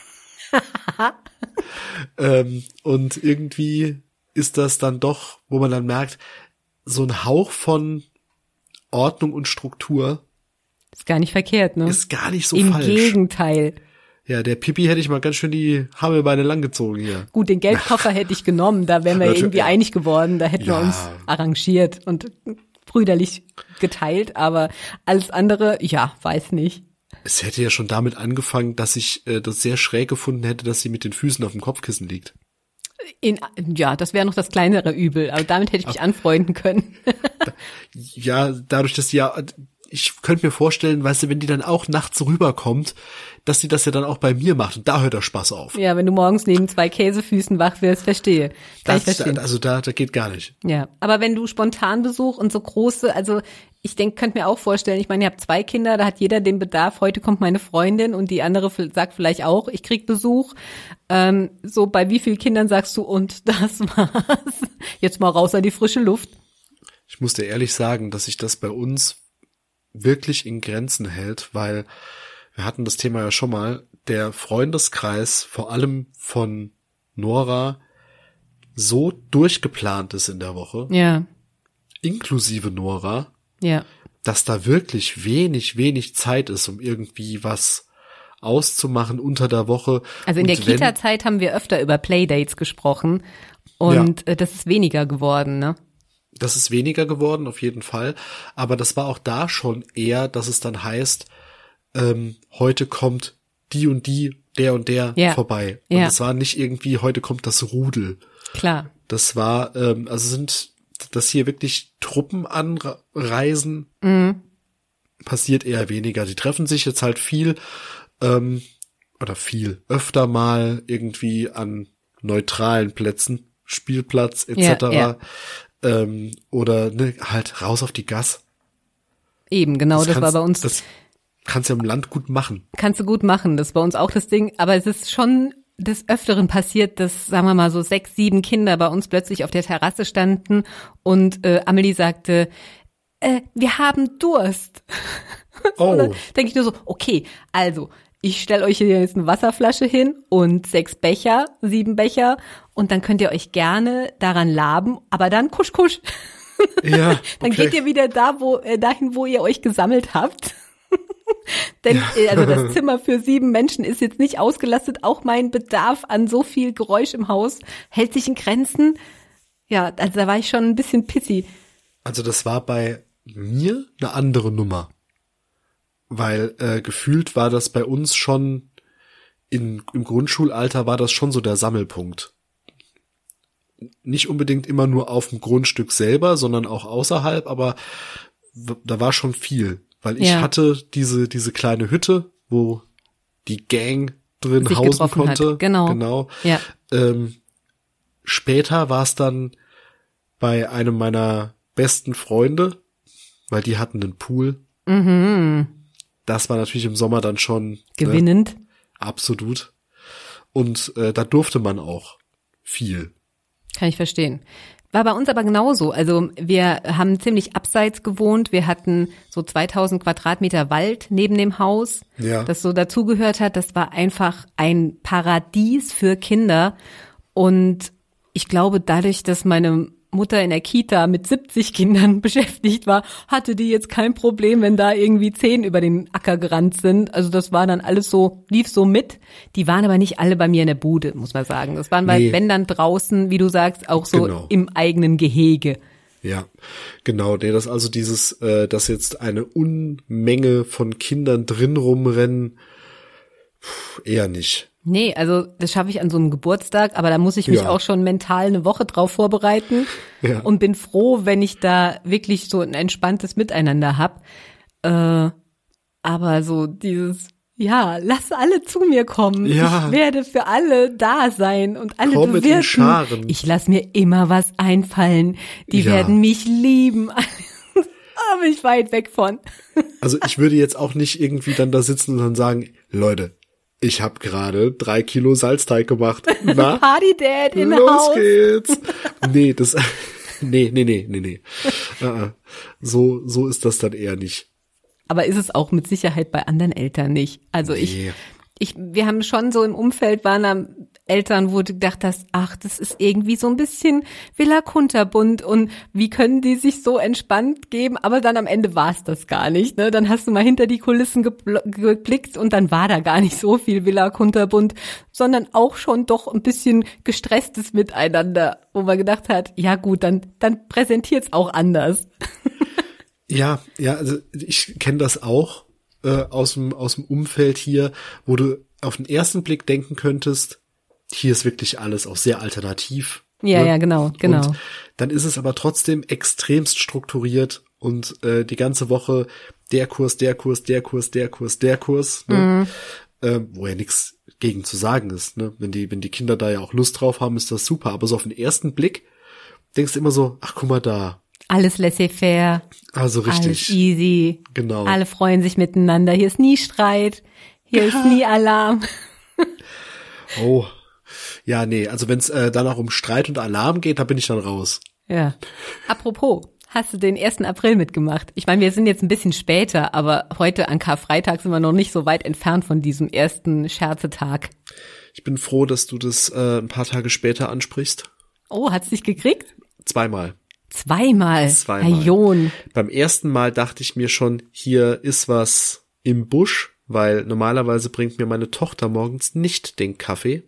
Und irgendwie ist das dann doch, wo man dann merkt, so ein Hauch von Ordnung und Struktur ist gar nicht verkehrt, ne? Ist gar nicht so Im falsch. Gegenteil. Ja, der Pipi hätte ich mal ganz schön die Hammelbeine langgezogen hier. Gut, den Geldkoffer hätte ich genommen, da wären wir irgendwie einig geworden, da hätten wir uns arrangiert und brüderlich geteilt, aber alles andere, ja, weiß nicht. Es hätte ja schon damit angefangen, dass ich das sehr schräg gefunden hätte, dass sie mit den Füßen auf dem Kopfkissen liegt. Ja, das wäre noch das kleinere Übel, aber damit hätte ich mich anfreunden können. Ja, dadurch, dass sie ich könnte mir vorstellen, weißt du, wenn die dann auch nachts rüberkommt, dass sie das ja dann auch bei mir macht und da hört der Spaß auf. Ja, wenn du morgens neben 2 Käsefüßen wach wirst, verstehe. Das geht gar nicht. Ja, aber wenn du Spontanbesuch und so große, also ich könnte mir auch vorstellen, ich meine, ihr habt 2 Kinder, da hat jeder den Bedarf, heute kommt meine Freundin und die andere sagt vielleicht auch, ich krieg Besuch. So bei wie vielen Kindern sagst du, und das war's? Jetzt mal raus an die frische Luft. Ich muss dir ehrlich sagen, dass sich das bei uns wirklich in Grenzen hält, weil wir hatten das Thema ja schon mal, der Freundeskreis, vor allem von Nora, so durchgeplant ist in der Woche, ja, inklusive Nora, ja, dass da wirklich wenig Zeit ist, um irgendwie was auszumachen unter der Woche. Also in der Kita-Zeit haben wir öfter über Playdates gesprochen und das ist weniger geworden, ne? Das ist weniger geworden, auf jeden Fall. Aber das war auch da schon eher, dass es dann heißt, heute kommt die und die, der und der vorbei. Und es war nicht irgendwie, heute kommt das Rudel. Klar. Das war, sind das hier wirklich Truppenanreisen, passiert eher weniger. Die treffen sich jetzt halt öfter mal irgendwie an neutralen Plätzen, Spielplatz etc. Oder halt raus auf die Gas. Eben, genau, das war bei uns. Das kannst du ja im Land gut machen. Kannst du gut machen, das ist bei uns auch das Ding. Aber es ist schon des Öfteren passiert, dass, sagen wir mal, so 6, 7 Kinder bei uns plötzlich auf der Terrasse standen und Amelie sagte, wir haben Durst. Oh. Dann denke ich nur so, okay, also ich stelle euch hier jetzt eine Wasserflasche hin und 6 Becher, 7 Becher und dann könnt ihr euch gerne daran laben, aber dann kusch. Ja, okay. Dann geht ihr wieder dahin, wo ihr euch gesammelt habt. Denn also das Zimmer für 7 Menschen ist jetzt nicht ausgelastet. Auch mein Bedarf an so viel Geräusch im Haus hält sich in Grenzen. Ja, also da war ich schon ein bisschen pissy. Also das war bei mir eine andere Nummer. Weil gefühlt war das bei uns schon im Grundschulalter war das schon so der Sammelpunkt. Nicht unbedingt immer nur auf dem Grundstück selber, sondern auch außerhalb, aber da war schon viel. Weil ich hatte diese kleine Hütte, wo die Gang drin sich hausen konnte. Hat. Genau. Ja. Später war es dann bei einem meiner besten Freunde, weil die hatten einen Pool. Mhm. Das war natürlich im Sommer dann schon gewinnend. Ne? Absolut. Und da durfte man auch viel. Kann ich verstehen. War bei uns aber genauso. Also wir haben ziemlich abseits gewohnt. Wir hatten so 2000 Quadratmeter Wald neben dem Haus, das so dazugehört hat. Das war einfach ein Paradies für Kinder. Und ich glaube, dadurch, dass meine Mutter in der Kita mit 70 Kindern beschäftigt war, hatte die jetzt kein Problem, wenn da irgendwie 10 über den Acker gerannt sind. Also das war dann alles so, lief so mit. Die waren aber nicht alle bei mir in der Bude, muss man sagen. Das waren wenn dann draußen, wie du sagst, auch so im eigenen Gehege. Ja, genau. Nee, das also dieses, dass jetzt eine Unmenge von Kindern drin rumrennen, eher nicht. Nee, also das schaffe ich an so einem Geburtstag, aber da muss ich mich auch schon mental eine Woche drauf vorbereiten und bin froh, wenn ich da wirklich so ein entspanntes Miteinander hab. Aber so dieses, lass alle zu mir kommen. Ja. Ich werde für alle da sein und alle Komm bewirten. mit in Scharen. Ich lass mir immer was einfallen. Die werden mich lieben. Da bin ich weit weg von. Also ich würde jetzt auch nicht irgendwie dann da sitzen und dann sagen, Leute, ich habe gerade 3 Kilo Salzteig gemacht. Na? Party Dad in Los geht's. Nee, Nee. So ist das dann eher nicht. Aber ist es auch mit Sicherheit bei anderen Eltern nicht. Also wir haben schon so im Umfeld waren da Eltern, wo du gedacht hast, ach, das ist irgendwie so ein bisschen Villa Kunterbunt und wie können die sich so entspannt geben, aber dann am Ende war es das gar nicht, ne? Dann hast du mal hinter die Kulissen geblickt und dann war da gar nicht so viel Villa Kunterbunt, sondern auch schon doch ein bisschen gestresstes Miteinander, wo man gedacht hat, ja gut, dann präsentiert's auch anders. Ja, also ich kenne das auch aus dem Umfeld hier, wo du auf den ersten Blick denken könntest, hier ist wirklich alles auch sehr alternativ. Ja, ne? ja, genau. Und dann ist es aber trotzdem extremst strukturiert und die ganze Woche der Kurs, ne? Wo ja nichts gegen zu sagen ist, ne? Wenn die Kinder da ja auch Lust drauf haben, ist das super. Aber so auf den ersten Blick denkst du immer so, ach guck mal da. Alles laissez-faire. Also richtig. Alles easy. Genau. Alle freuen sich miteinander. Hier ist nie Streit. Hier ist nie Alarm. Oh. Ja, nee, also wenn es dann auch um Streit und Alarm geht, da bin ich dann raus. Ja. Apropos, hast du den 1. April mitgemacht? Ich meine, wir sind jetzt ein bisschen später, aber heute an Karfreitag sind wir noch nicht so weit entfernt von diesem ersten Scherzetag. Ich bin froh, dass du das ein paar Tage später ansprichst. Oh, hat's dich gekriegt? Zweimal. Zweimal. Herr John. Beim ersten Mal dachte ich mir schon, hier ist was im Busch, weil normalerweise bringt mir meine Tochter morgens nicht den Kaffee.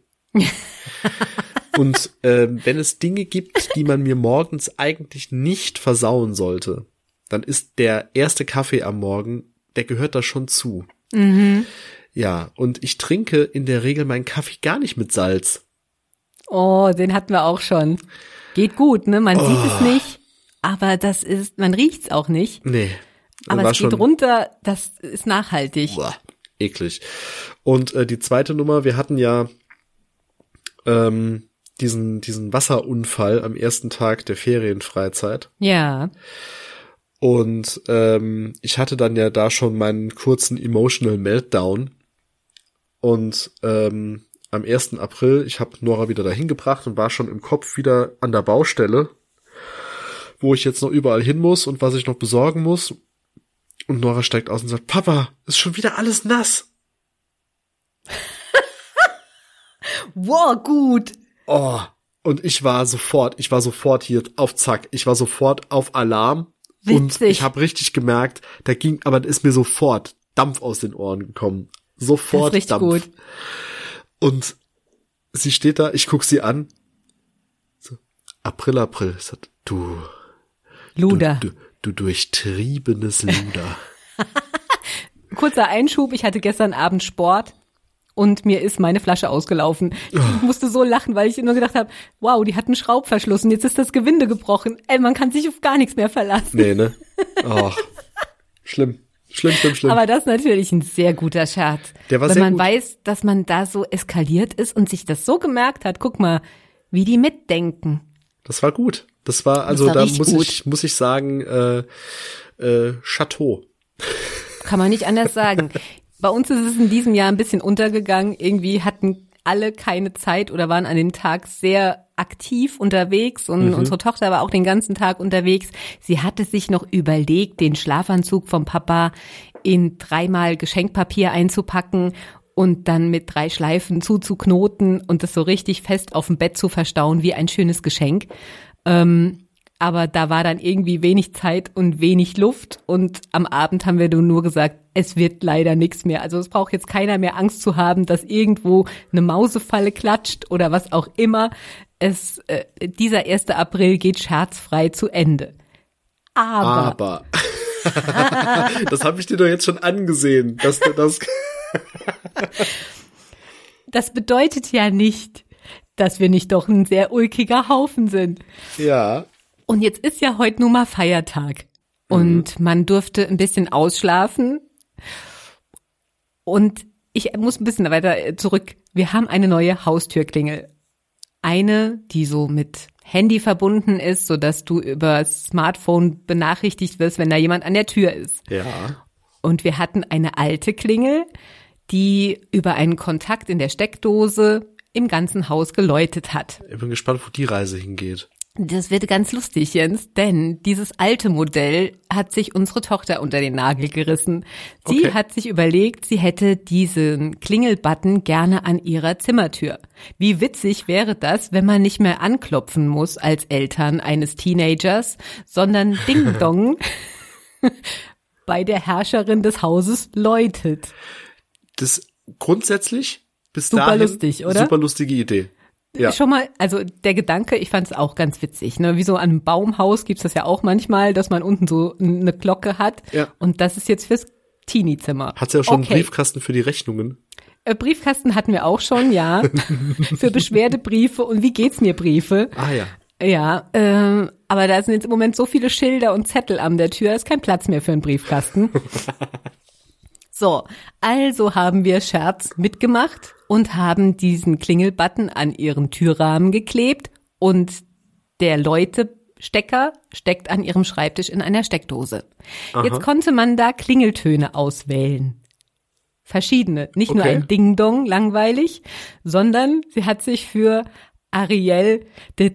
Und wenn es Dinge gibt, die man mir morgens eigentlich nicht versauen sollte, dann ist der erste Kaffee am Morgen, der gehört da schon zu. Mhm. Ja, und ich trinke in der Regel meinen Kaffee gar nicht mit Salz. Oh, den hatten wir auch schon. Geht gut, ne? Man sieht es nicht, aber man riecht's auch nicht. Nee. Aber es geht runter, das ist nachhaltig. Boah, eklig. Und die zweite Nummer, wir hatten ja diesen Wasserunfall am ersten Tag der Ferienfreizeit. Ja. Und ich hatte dann ja da schon meinen kurzen Emotional Meltdown. Und am 1. April, ich habe Nora wieder dahin gebracht und war schon im Kopf wieder an der Baustelle, wo ich jetzt noch überall hin muss und was ich noch besorgen muss. Und Nora steigt aus und sagt, Papa, ist schon wieder alles nass. Wow, gut. Oh, und ich war sofort hier auf Zack. Ich war sofort auf Alarm. Witzig. Und ich habe richtig gemerkt, da ist mir sofort Dampf aus den Ohren gekommen. Sofort das ist richtig Dampf. Gut. Und sie steht da, ich guck sie an. So, April. Ich sag, du Luder. Du durchtriebenes Luder. Kurzer Einschub, ich hatte gestern Abend Sport und mir ist meine Flasche ausgelaufen. Ich musste so lachen, weil ich nur gedacht habe, wow, die hat einen Schraubverschluss und jetzt ist das Gewinde gebrochen. Ey, man kann sich auf gar nichts mehr verlassen. Nee, ne? Ach, schlimm. Aber das ist natürlich ein sehr guter Scherz. Der war wenn sehr man gut. weiß, dass man da so eskaliert ist und sich das so gemerkt hat. Guck mal, wie die mitdenken. Das war gut. Das war da muss ich sagen, Chateau. Kann man nicht anders sagen. Bei uns ist es in diesem Jahr ein bisschen untergegangen. Irgendwie hatten alle keine Zeit oder waren an dem Tag sehr aktiv unterwegs und unsere Tochter war auch den ganzen Tag unterwegs. Sie hatte sich noch überlegt, den Schlafanzug vom Papa in 3-mal Geschenkpapier einzupacken und dann mit 3 Schleifen zuzuknoten und das so richtig fest auf dem Bett zu verstauen wie ein schönes Geschenk. Aber da war dann irgendwie wenig Zeit und wenig Luft und am Abend haben wir nur gesagt, es wird leider nichts mehr. Also es braucht jetzt keiner mehr Angst zu haben, dass irgendwo eine Mausefalle klatscht oder was auch immer. Dieser 1. April geht scherzfrei zu Ende. Aber. Das habe ich dir doch jetzt schon angesehen. Das bedeutet ja nicht, dass wir nicht doch ein sehr ulkiger Haufen sind. Ja. Und jetzt ist ja heute nun mal Feiertag. Und man durfte ein bisschen ausschlafen. Und ich muss ein bisschen weiter zurück. Wir haben eine neue Haustürklingel. Eine, die so mit Handy verbunden ist, sodass du über Smartphone benachrichtigt wirst, wenn da jemand an der Tür ist. Ja. Und wir hatten eine alte Klingel, die über einen Kontakt in der Steckdose im ganzen Haus geläutet hat. Ich bin gespannt, wo die Reise hingeht. Das wird ganz lustig, Jens, denn dieses alte Modell hat sich unsere Tochter unter den Nagel gerissen. Sie hat sich überlegt, sie hätte diesen Klingelbutton gerne an ihrer Zimmertür. Wie witzig wäre das, wenn man nicht mehr anklopfen muss als Eltern eines Teenagers, sondern Ding Dong bei der Herrscherin des Hauses läutet. Das grundsätzlich bis super dahin lustig, oder? Super lustige Idee. Ja. Schon mal, also der Gedanke, ich fand es auch ganz witzig, ne? Wie so an einem Baumhaus gibt's das ja auch manchmal, dass man unten so eine Glocke hat. Ja. Und das ist jetzt fürs Teenie-Zimmer. Hat sie ja schon einen Briefkasten für die Rechnungen? Briefkasten hatten wir auch schon, ja. Für Beschwerdebriefe und wie geht's mir Briefe. Ah ja. Ja, aber da sind jetzt im Moment so viele Schilder und Zettel an der Tür, ist kein Platz mehr für einen Briefkasten. So, also haben wir Scherz mitgemacht und haben diesen Klingelbutton an ihren Türrahmen geklebt und der Läutestecker steckt an ihrem Schreibtisch in einer Steckdose. Aha. Jetzt konnte man da Klingeltöne auswählen. Verschiedene. Nicht nur ein Ding-Dong, langweilig, sondern sie hat sich für Ariel,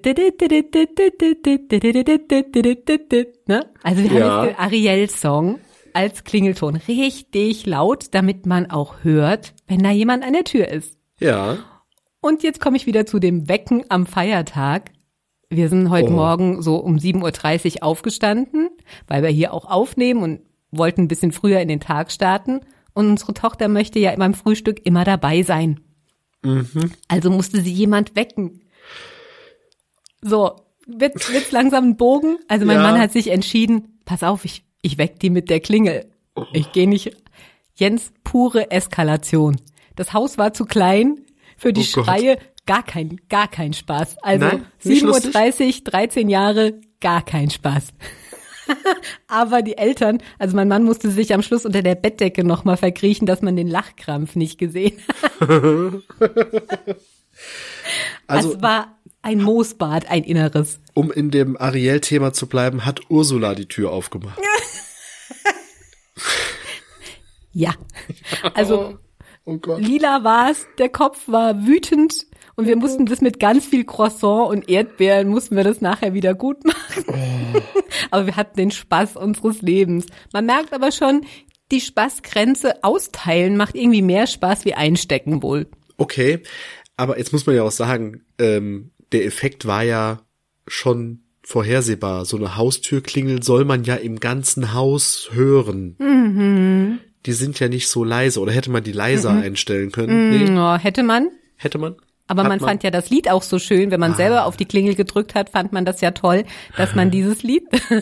ne? Also wir haben jetzt den Ariel-Song als Klingelton richtig laut, damit man auch hört, wenn da jemand an der Tür ist. Ja. Und jetzt komme ich wieder zu dem Wecken am Feiertag. Wir sind heute Morgen so um 7.30 Uhr aufgestanden, weil wir hier auch aufnehmen und wollten ein bisschen früher in den Tag starten. Und unsere Tochter möchte ja beim Frühstück immer dabei sein. Mhm. Also musste sie jemand wecken. So, wird's langsam ein Bogen? Also mein Mann hat sich entschieden, pass auf, ich weck die mit der Klingel. Ich gehe nicht. Jens, pure Eskalation. Das Haus war zu klein für die Schreie. Gar kein Spaß. Also 7.30 Uhr, 13 Jahre, gar kein Spaß. Aber die Eltern, also mein Mann musste sich am Schluss unter der Bettdecke nochmal verkriechen, dass man den Lachkrampf nicht gesehen hat. Also es war ein Moosbad, ein Inneres. Um in dem Ariel-Thema zu bleiben, hat Ursula die Tür aufgemacht. Ja, also lila war es, der Kopf war wütend und wir mussten das mit ganz viel Croissant und Erdbeeren, mussten wir das nachher wieder gut machen. Aber wir hatten den Spaß unseres Lebens. Man merkt aber schon, die Spaßgrenze austeilen macht irgendwie mehr Spaß wie einstecken wohl. Okay, aber jetzt muss man ja auch sagen, der Effekt war ja schon vorhersehbar. So eine Haustürklingel soll man ja im ganzen Haus hören. Mhm. Die sind ja nicht so leise. Oder hätte man die leiser einstellen können? Nee. Ja, hätte man. Hätte man? Aber man fand ja das Lied auch so schön. Wenn man selber auf die Klingel gedrückt hat, fand man das ja toll, dass man dieses Lied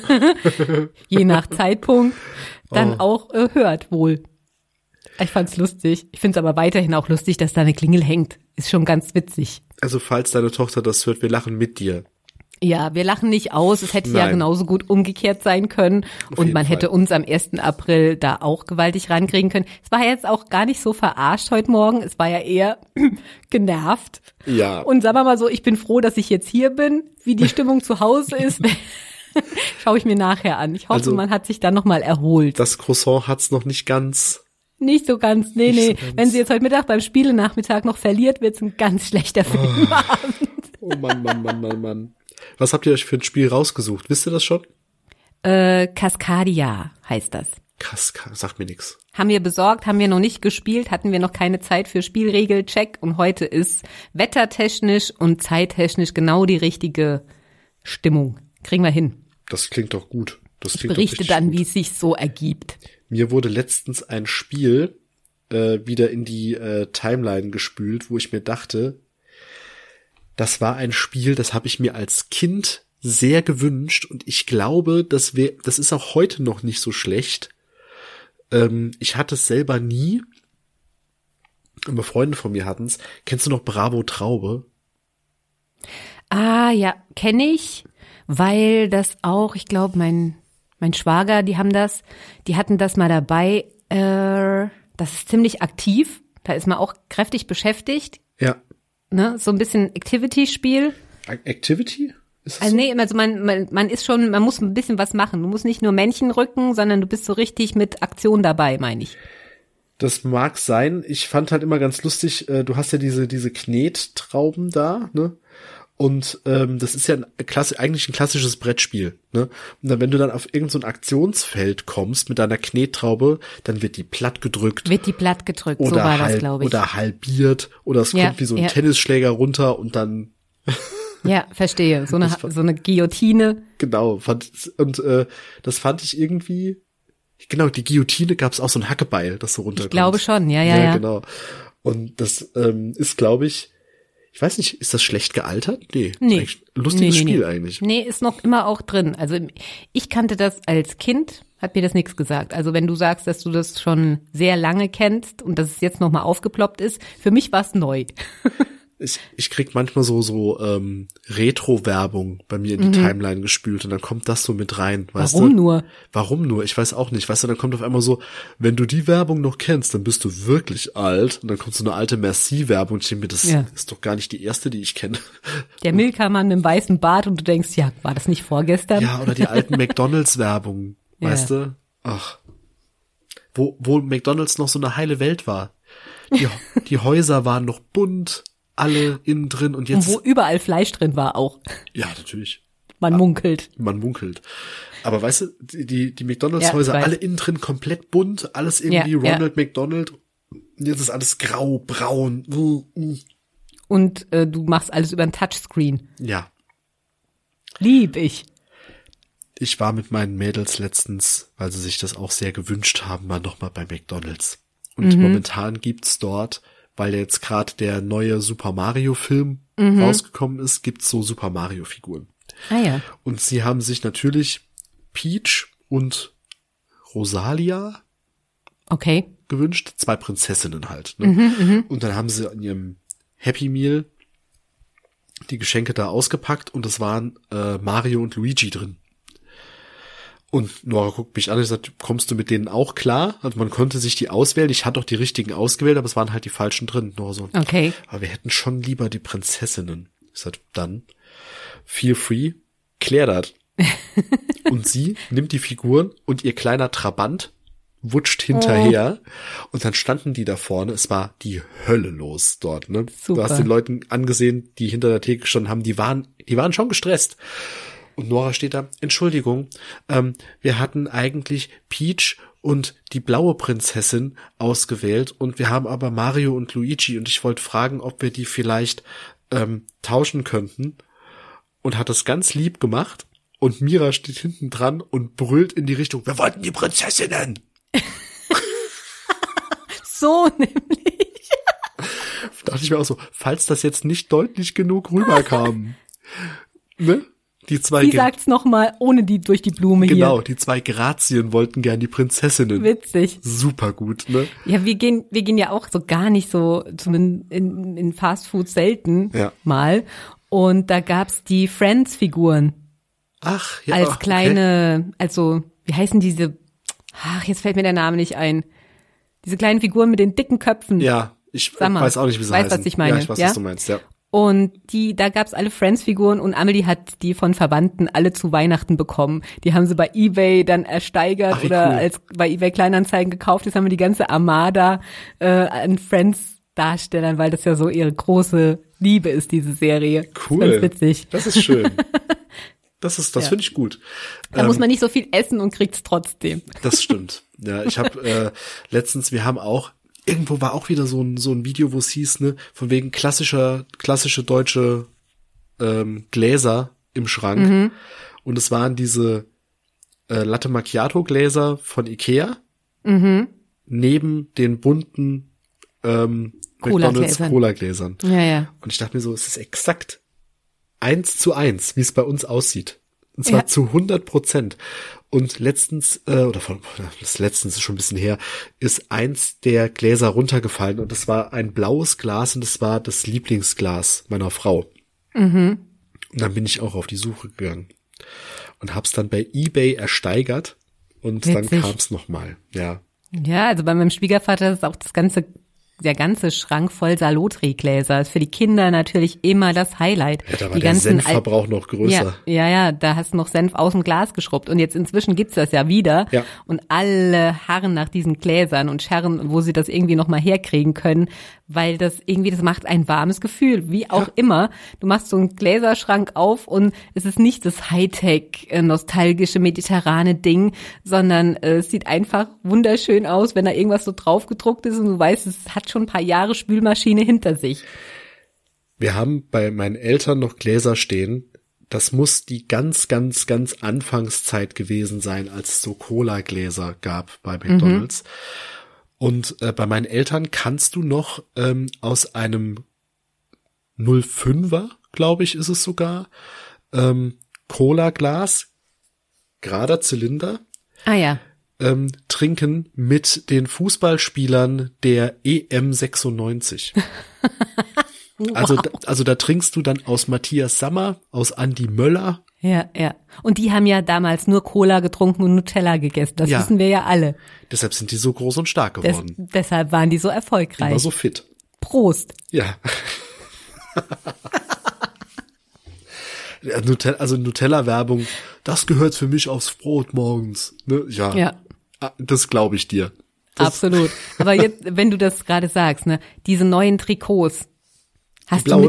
je nach Zeitpunkt dann auch hört wohl. Ich fand's lustig. Ich find's aber weiterhin auch lustig, dass da eine Klingel hängt. Ist schon ganz witzig. Also falls deine Tochter das hört, wir lachen mit dir. Ja, wir lachen nicht aus. Es hätte ja genauso gut umgekehrt sein können. Und man hätte uns am 1. April da auch gewaltig rankriegen können. Es war jetzt auch gar nicht so verarscht heute Morgen. Es war ja eher genervt. Ja. Und sagen wir mal so, ich bin froh, dass ich jetzt hier bin. Wie die Stimmung zu Hause ist, schaue ich mir nachher an. Ich hoffe, man hat sich dann nochmal erholt. Das Croissant hat's noch nicht ganz. Nicht so ganz, nee. So ganz. Wenn sie jetzt heute Mittag beim Spielenachmittag noch verliert, wird's ein ganz schlechter Filmabend. Oh Mann. Was habt ihr euch für ein Spiel rausgesucht? Wisst ihr das schon? Cascadia heißt das. Sagt mir nix. Haben wir besorgt, haben wir noch nicht gespielt, hatten wir noch keine Zeit für Spielregelcheck und heute ist wettertechnisch und zeittechnisch genau die richtige Stimmung. Kriegen wir hin. Das klingt doch gut. Ich berichte dann, wie es sich so ergibt. Mir wurde letztens ein Spiel wieder in die Timeline gespült, wo ich mir dachte, das war ein Spiel, das habe ich mir als Kind sehr gewünscht und ich glaube, das ist auch heute noch nicht so schlecht. Ich hatte es selber nie, aber Freunde von mir hatten's. Kennst du noch Bravo Traube? Ah ja, kenne ich, weil das auch, ich glaube, mein Schwager, die hatten das mal dabei. Das ist ziemlich aktiv, da ist man auch kräftig beschäftigt. Ja. Ne, so ein bisschen Activity-Spiel. Activity? Ist das also nee, also man ist schon, man muss ein bisschen was machen. Du musst nicht nur Männchen rücken, sondern du bist so richtig mit Aktion dabei, meine ich. Das mag sein. Ich fand halt immer ganz lustig, du hast ja diese Knettrauben da, ne? Und das ist ja eigentlich ein klassisches Brettspiel. Ne? Und dann, wenn du dann auf irgend so ein Aktionsfeld kommst mit deiner Knettraube, dann wird die platt gedrückt. So war das, glaube ich. Oder halbiert. Oder es kommt wie so ein Tennisschläger runter und dann... Ja, verstehe. So eine Guillotine. Genau. Das fand ich irgendwie... Genau, die Guillotine gab es auch so ein Hackebeil, das so runterkommt. Ich glaube schon, ja. Genau. Und das ist, glaube ich weiß nicht, ist das schlecht gealtert? Nee. Lustiges Spiel eigentlich. Nee, ist noch immer auch drin. Also ich kannte das als Kind, hat mir das nichts gesagt. Also wenn du sagst, dass du das schon sehr lange kennst und dass es jetzt nochmal aufgeploppt ist, für mich war es neu. Ich krieg manchmal so Retro-Werbung bei mir in die Timeline gespült und dann kommt das so mit rein, weißt du? Warum nur? Ich weiß auch nicht. Weißt du, dann kommt auf einmal so, wenn du die Werbung noch kennst, dann bist du wirklich alt. Und dann kommt so eine alte Merci-Werbung und ich denke mir, das ist doch gar nicht die erste, die ich kenne. Der Milka-Mann mit dem weißen Bart und du denkst, ja, war das nicht vorgestern? Ja, oder die alten McDonalds-Werbung, weißt du? Ach. Wo McDonalds noch so eine heile Welt war. Die Häuser waren noch bunt. Alle innen drin und jetzt. Und wo überall Fleisch drin war auch. Ja, natürlich. Man munkelt. Aber weißt du, die McDonalds-Häuser, alle innen drin komplett bunt, alles irgendwie Ronald McDonald. Und jetzt ist alles grau, braun. Und du machst alles über ein Touchscreen. Ja. Lieb ich. Ich war mit meinen Mädels letztens, weil sie sich das auch sehr gewünscht haben, mal nochmal bei McDonalds. Und momentan gibt's dort, weil jetzt gerade der neue Super Mario Film rausgekommen ist, gibt's so Super Mario Figuren. Ah ja. Und sie haben sich natürlich Peach und Rosalia gewünscht, 2 Prinzessinnen halt. Ne? Und dann haben sie in ihrem Happy Meal die Geschenke da ausgepackt und es waren Mario und Luigi drin. Und Nora guckt mich an und sagt, kommst du mit denen auch klar? Also man konnte sich die auswählen. Ich hatte auch die richtigen ausgewählt, aber es waren halt die falschen drin. Nora so, okay. Aber wir hätten schon lieber die Prinzessinnen. Ich sag, dann, feel free, klär das. Und sie nimmt die Figuren und ihr kleiner Trabant wutscht hinterher. Und dann standen die da vorne. Es war die Hölle los dort. Ne? Super. Du hast den Leuten angesehen, die hinter der Theke gestanden haben, die waren schon gestresst. Und Nora steht da, Entschuldigung, wir hatten eigentlich Peach und die blaue Prinzessin ausgewählt und wir haben aber Mario und Luigi und ich wollte fragen, ob wir die vielleicht tauschen könnten und hat das ganz lieb gemacht und Mira steht hinten dran und brüllt in die Richtung, wir wollten die Prinzessinnen! So nämlich. Da dachte ich mir auch so, falls das jetzt nicht deutlich genug rüberkam, ne? Die zwei Sie sagt's nochmal, ohne die durch die Blume hier. Genau, die 2 Grazien wollten gern die Prinzessinnen. Witzig. Super gut, ne? Ja, wir gehen ja auch so gar nicht so, zumindest in Fast Food selten mal. Und da gab's die Friends-Figuren. Ach, ja. Als kleine, also, wie heißen diese, jetzt fällt mir der Name nicht ein. Diese kleinen Figuren mit den dicken Köpfen. Ja, ich weiß auch nicht, wie sie heißen. Weißt, was ich meine? Ja, ich weiß, was du meinst, ja. Und da gab's alle Friends-Figuren und Amelie hat die von Verwandten alle zu Weihnachten bekommen. Die haben sie bei eBay dann ersteigert oder cool. als bei eBay Kleinanzeigen gekauft. Jetzt haben wir die ganze Armada an Friends-Darstellern, weil das ja so ihre große Liebe ist, diese Serie. Cool. Das ist ganz witzig. Das ist schön. Das finde ich gut. Da muss man nicht so viel essen und kriegt's trotzdem. Das stimmt. Ja, ich habe letztens, wir haben auch irgendwo war auch wieder so ein Video, wo es hieß, ne, von wegen klassische deutsche Gläser im Schrank. Und es waren diese Latte Macchiato Gläser von Ikea neben den bunten McDonald's Cola Gläsern. Ja. Und ich dachte mir so, es ist exakt 1:1, wie es bei uns aussieht. Und zwar zu 100%. Und letztens ist schon ein bisschen her, ist eins der Gläser runtergefallen und das war ein blaues Glas und das war das Lieblingsglas meiner Frau. Und dann bin ich auch auf die Suche gegangen und hab's dann bei eBay ersteigert und Witzig. Dann kam's nochmal, ja. Ja, also bei meinem Schwiegervater ist auch der ganze Schrank voll Salotri-Gläser. Ist für die Kinder natürlich immer das Highlight. Ja, da war der Senfverbrauch noch größer. Ja, da hast du noch Senf aus dem Glas geschrubbt. Und jetzt inzwischen gibt's das ja wieder. Ja. Und alle harren nach diesen Gläsern und scharren, wo sie das irgendwie noch mal herkriegen können, weil das macht ein warmes Gefühl, wie auch immer. Du machst so einen Gläserschrank auf und es ist nicht das Hightech, nostalgische, mediterrane Ding, sondern es sieht einfach wunderschön aus, wenn da irgendwas so drauf gedruckt ist und du weißt, es hat schon ein paar Jahre Spülmaschine hinter sich. Wir haben bei meinen Eltern noch Gläser stehen. Das muss die ganz, ganz, ganz Anfangszeit gewesen sein, als es so Cola-Gläser gab bei McDonald's. Und bei meinen Eltern kannst du noch aus einem 05er, glaube ich, ist es sogar, Cola-Glas, gerader Zylinder, trinken mit den Fußballspielern der EM 96. Wow. Also da trinkst du dann aus Matthias Sammer, aus Andi Möller. Ja. Und die haben ja damals nur Cola getrunken und Nutella gegessen. Das wissen wir ja alle. Deshalb sind die so groß und stark geworden. Deshalb waren die so erfolgreich. Immer so fit. Prost. Ja. Also Nutella-Werbung, das gehört für mich aufs Brot morgens. Ne? Ja. Das glaube ich dir. Absolut. Aber jetzt, wenn du das gerade sagst, ne, diese neuen Trikots, Hast du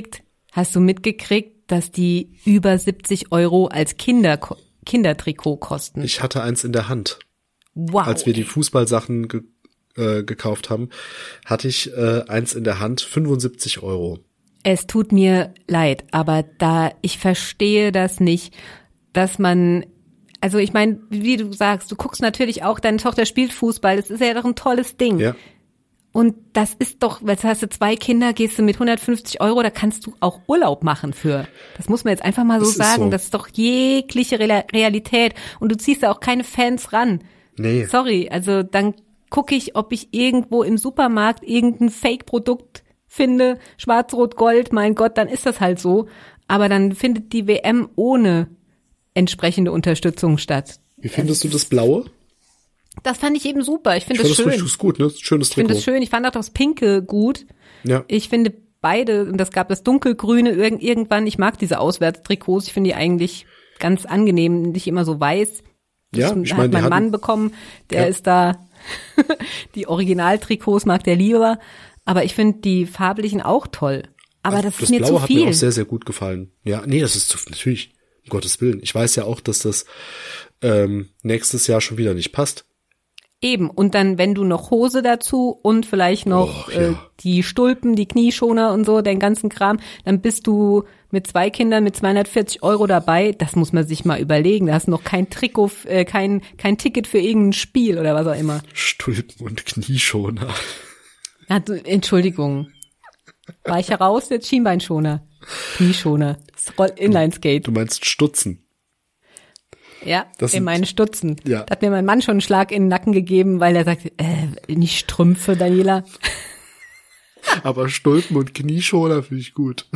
mitgekriegt, dass die über 70 € als Kindertrikot kosten? Ich hatte eins in der Hand. Wow. Als wir die Fußballsachen gekauft haben, hatte ich eins in der Hand, 75 €. Es tut mir leid, aber ich verstehe das nicht, dass man, also ich meine, wie du sagst, du guckst natürlich auch, deine Tochter spielt Fußball, das ist ja doch ein tolles Ding. Ja. Und das ist doch, jetzt hast du 2 Kinder, gehst du mit 150 €, da kannst du auch Urlaub machen für. Das muss man jetzt einfach mal so sagen. Das ist doch jegliche Realität. Und du ziehst da auch keine Fans ran. Nee. Sorry, also dann gucke ich, ob ich irgendwo im Supermarkt irgendein Fake-Produkt finde, schwarz-rot-gold, mein Gott, dann ist das halt so. Aber dann findet die WM ohne entsprechende Unterstützung statt. Wie findest du das Blaue? Das fand ich eben super. Ich finde das schön. Das ist gut, ne? Schönes Trikot. Ich finde das schön. Ich fand auch das Pinke gut. Ja. Ich finde beide, und das gab das Dunkelgrüne irgendwann. Ich mag diese Auswärtstrikots. Ich finde die eigentlich ganz angenehm, nicht immer so weiß. Das hat mein Mann bekommen. Der ist da, die Originaltrikots mag der lieber. Aber ich finde die farblichen auch toll. Aber das ist mir zu viel. Das Blaue hat mir auch sehr, sehr gut gefallen. Ja, nee, das ist natürlich, um Gottes Willen. Ich weiß ja auch, dass das nächstes Jahr schon wieder nicht passt. Eben, und dann, wenn du noch Hose dazu und vielleicht noch die Stulpen, die Knieschoner und so, den ganzen Kram, dann bist du mit 2 Kindern mit 240 € dabei. Das muss man sich mal überlegen. Da hast du noch kein Trikot, kein Ticket für irgendein Spiel oder was auch immer. Stulpen und Knieschoner. Entschuldigung. War ich heraus? Jetzt Schienbeinschoner. Knieschoner. Inlineskate. Du meinst Stutzen. Ja, in meinen Stutzen. Ja. Da hat mir mein Mann schon einen Schlag in den Nacken gegeben, weil er sagt, nicht Strümpfe, Daniela. Aber Stulpen und Knieschoner finde ich gut.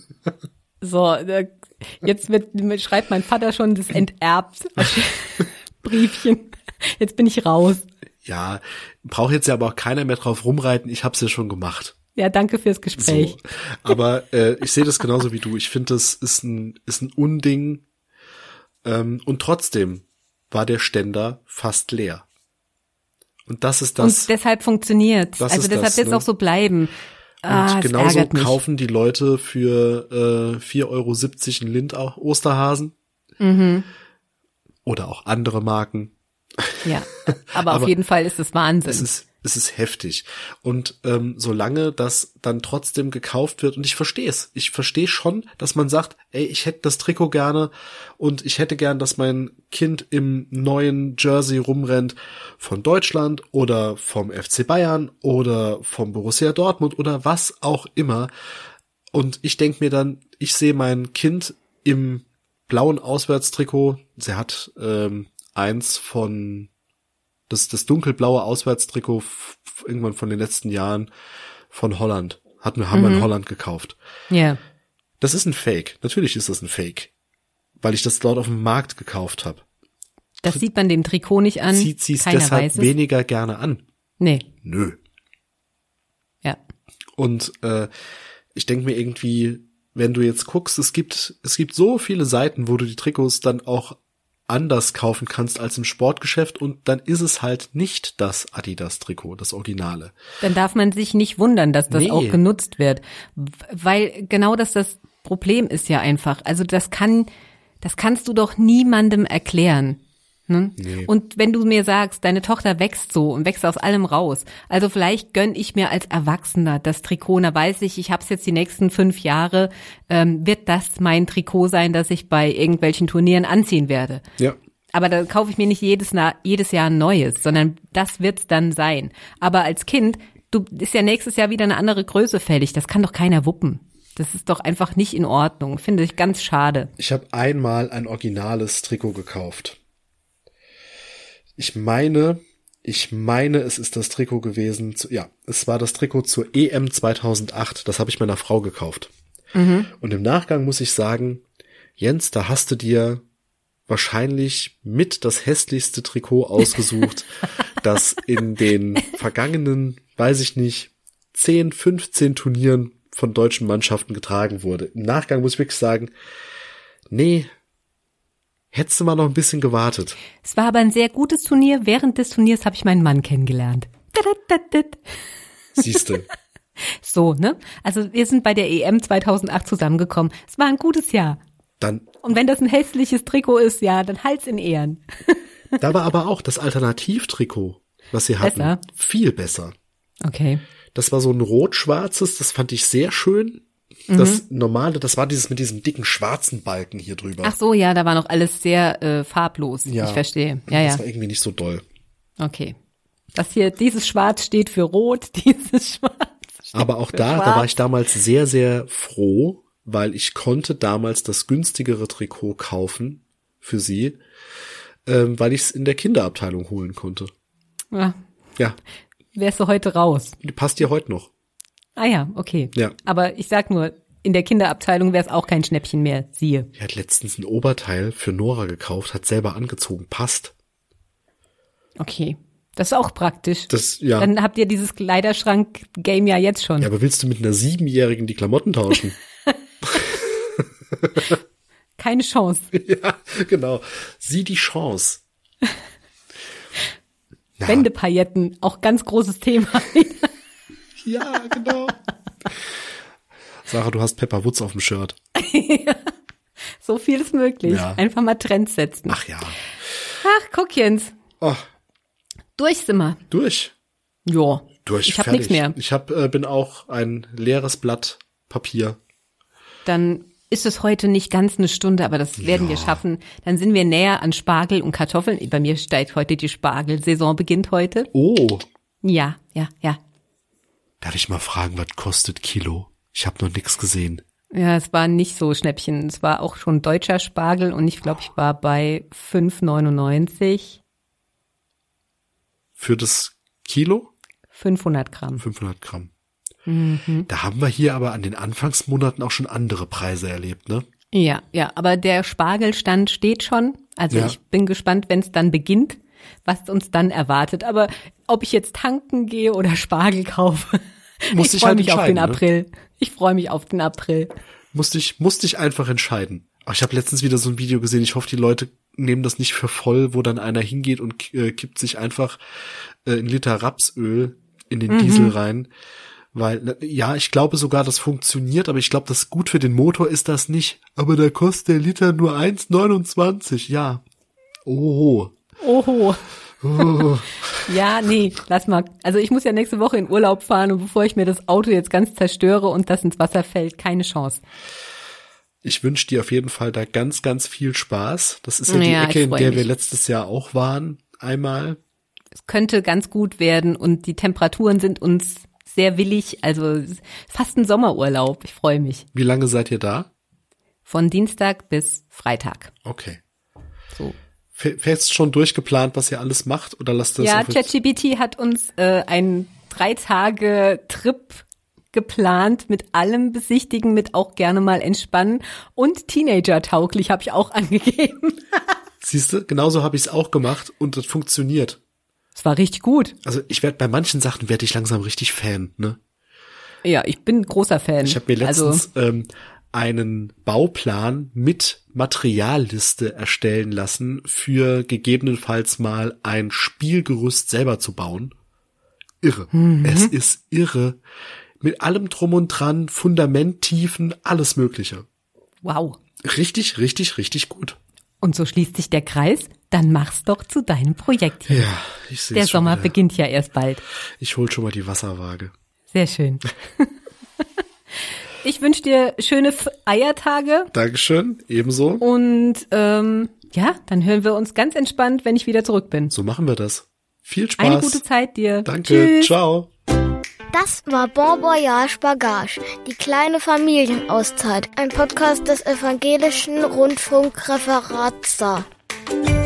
So, jetzt schreibt mein Vater schon das enterbt Briefchen. Jetzt bin ich raus. Ja, braucht jetzt ja aber auch keiner mehr drauf rumreiten. Ich hab's ja schon gemacht. Ja, danke fürs Gespräch. So. Aber ich sehe das genauso wie du. Ich finde, das ist ein Unding. Und trotzdem war der Ständer fast leer. Und das ist das. Und deshalb funktioniert. Also deshalb wird es auch so bleiben. Und genauso kaufen die Leute für 4,70 € einen Lind-Osterhasen. Mhm. Oder auch andere Marken. Ja, aber auf jeden Fall ist es Wahnsinn. Es ist heftig. Und solange das dann trotzdem gekauft wird, und ich verstehe es. Ich verstehe schon, dass man sagt, ey, ich hätte das Trikot gerne und ich hätte gern, dass mein Kind im neuen Jersey rumrennt von Deutschland oder vom FC Bayern oder vom Borussia Dortmund oder was auch immer. Und ich denke mir dann, ich sehe mein Kind im blauen Auswärtstrikot. Sie hat eins von das dunkelblaue Auswärtstrikot irgendwann von den letzten Jahren von Holland. Haben wir in Holland gekauft. Ja. Yeah. Das ist ein Fake. Natürlich ist das ein Fake. Weil ich das dort auf dem Markt gekauft habe. Das sieht man dem Trikot nicht an. Zieht sie es deshalb weniger gerne an? Nee. Nö. Ja. Und ich denke mir irgendwie, wenn du jetzt guckst, es gibt so viele Seiten, wo du die Trikots dann auch woanders kaufen kannst als im Sportgeschäft und dann ist es halt nicht das Adidas-Trikot, das Originale. Dann darf man sich nicht wundern, dass das auch genutzt wird, weil genau das Problem ist ja einfach. Also das kannst du doch niemandem erklären. Ne? Nee. Und wenn du mir sagst, deine Tochter wächst so und wächst aus allem raus, also vielleicht gönn ich mir als Erwachsener das Trikot, da weiß ich habe es jetzt die nächsten 5 Jahre, wird das mein Trikot sein, das ich bei irgendwelchen Turnieren anziehen werde. Ja. Aber da kaufe ich mir nicht jedes Jahr ein neues, sondern das wird's dann sein. Aber als Kind, ist ja nächstes Jahr wieder eine andere Größe fällig, das kann doch keiner wuppen. Das ist doch einfach nicht in Ordnung, finde ich ganz schade. Ich habe einmal ein originales Trikot gekauft. Ich meine, es ist das Trikot gewesen, es war das Trikot zur EM 2008, das habe ich meiner Frau gekauft. Mhm. Und im Nachgang muss ich sagen, Jens, da hast du dir wahrscheinlich mit das hässlichste Trikot ausgesucht, das in den vergangenen, weiß ich nicht, 10, 15 Turnieren von deutschen Mannschaften getragen wurde. Im Nachgang muss ich wirklich sagen, nee, hättest du mal noch ein bisschen gewartet. Es war aber ein sehr gutes Turnier. Während des Turniers habe ich meinen Mann kennengelernt. Siehste. So, ne? Also wir sind bei der EM 2008 zusammengekommen. Es war ein gutes Jahr. Und wenn das ein hässliches Trikot ist, ja, dann halt's in Ehren. Da war aber auch das Alternativtrikot, was sie hatten, viel besser. Okay. Das war so ein rot-schwarzes, das fand ich sehr schön. Das normale, das war dieses mit diesem dicken schwarzen Balken hier drüber. Ach so, ja, da war noch alles sehr farblos. Ja, ich verstehe. Ja, das war irgendwie nicht so doll. Okay. Dieses Schwarz steht für Rot, dieses Schwarz steht aber auch da war ich damals sehr, sehr froh, weil ich konnte damals das günstigere Trikot kaufen für sie, weil ich es in der Kinderabteilung holen konnte. Ja. Wärst du heute raus? Die passt dir heute noch. Ah ja, okay. Ja. Aber ich sag nur, in der Kinderabteilung wäre es auch kein Schnäppchen mehr, siehe. Er hat letztens ein Oberteil für Nora gekauft, hat selber angezogen, passt. Okay, das ist auch praktisch. Ja. Dann habt ihr dieses Kleiderschrank-Game ja jetzt schon. Ja, aber willst du mit einer 7-Jährigen die Klamotten tauschen? Keine Chance. Ja, genau. Sieh die Chance. Wendepailletten, auch ganz großes Thema. Ja, genau. Sarah, du hast Pepper Woods auf dem Shirt. Ja, so viel ist möglich. Ja. Einfach mal Trends setzen. Ach ja. Ach, guck Jens. Oh. Durch sind wir. Durch? Ja. Durch, ich habe nichts mehr. Ich bin auch ein leeres Blatt Papier. Dann ist es heute nicht ganz eine Stunde, aber das werden wir schaffen. Dann sind wir näher an Spargel und Kartoffeln. Bei mir steigt heute die Spargelsaison, beginnt heute. Oh. Ja. Darf ich mal fragen, was kostet Kilo? Ich habe noch nichts gesehen. Ja, es war nicht so Schnäppchen. Es war auch schon deutscher Spargel und ich glaube, ich war bei 5,99. Für das Kilo? 500 Gramm. 500 Gramm. Mhm. Da haben wir hier aber an den Anfangsmonaten auch schon andere Preise erlebt, ne? Ja, aber der Spargelstand steht schon. Also ich bin gespannt, wenn es dann beginnt, was uns dann erwartet. Aber ob ich jetzt tanken gehe oder Spargel kaufe, ich freue mich auf den April. Ich freue mich auf den April. Musste ich einfach entscheiden. Ach, ich habe letztens wieder so ein Video gesehen. Ich hoffe, die Leute nehmen das nicht für voll, wo dann einer hingeht und kippt sich einfach 1 Liter Rapsöl in den Diesel rein. Weil, ja, ich glaube sogar, das funktioniert, aber ich glaube, das gut für den Motor ist das nicht. Aber da kostet der Liter nur 1,29. Ja. Oho. Ja, nee, lass mal. Also ich muss ja nächste Woche in Urlaub fahren und bevor ich mir das Auto jetzt ganz zerstöre und das ins Wasser fällt, keine Chance. Ich wünsche dir auf jeden Fall da ganz, ganz viel Spaß. Das ist ja die Ecke, in der wir letztes Jahr auch waren, einmal. Es könnte ganz gut werden und die Temperaturen sind uns sehr willig, also fast ein Sommerurlaub. Ich freue mich. Wie lange seid ihr da? Von Dienstag bis Freitag. Okay. So. Fest schon durchgeplant, was ihr alles macht, oder lasst das? Ja, ChatGPT hat uns einen 3-Tage-Trip geplant mit allem besichtigen, mit auch gerne mal entspannen und Teenager-tauglich habe ich auch angegeben. Siehst du, genauso habe ich es auch gemacht und das funktioniert. Es war richtig gut. Also bei manchen Sachen werde ich langsam richtig Fan, ne? Ja, ich bin großer Fan. Ich habe mir letztens einen Bauplan mit Materialliste erstellen lassen, für gegebenenfalls mal ein Spielgerüst selber zu bauen. Irre. Es ist irre. Mit allem drum und dran, Fundamenttiefen, alles Mögliche. Wow. Richtig, richtig, richtig gut. Und so schließt sich der Kreis. Dann mach's doch zu deinem Projekt hier. Ja, ich sehe es. Der Sommer beginnt ja erst bald. Ich hol schon mal die Wasserwaage. Sehr schön. Ich wünsche dir schöne Eiertage. Dankeschön, ebenso. Und ja, dann hören wir uns ganz entspannt, wenn ich wieder zurück bin. So machen wir das. Viel Spaß. Eine gute Zeit dir. Danke, Tschüss. Ciao. Das war Bon Voyage Bagage, die kleine Familienauszeit, ein Podcast des Evangelischen Rundfunkreferates Saar.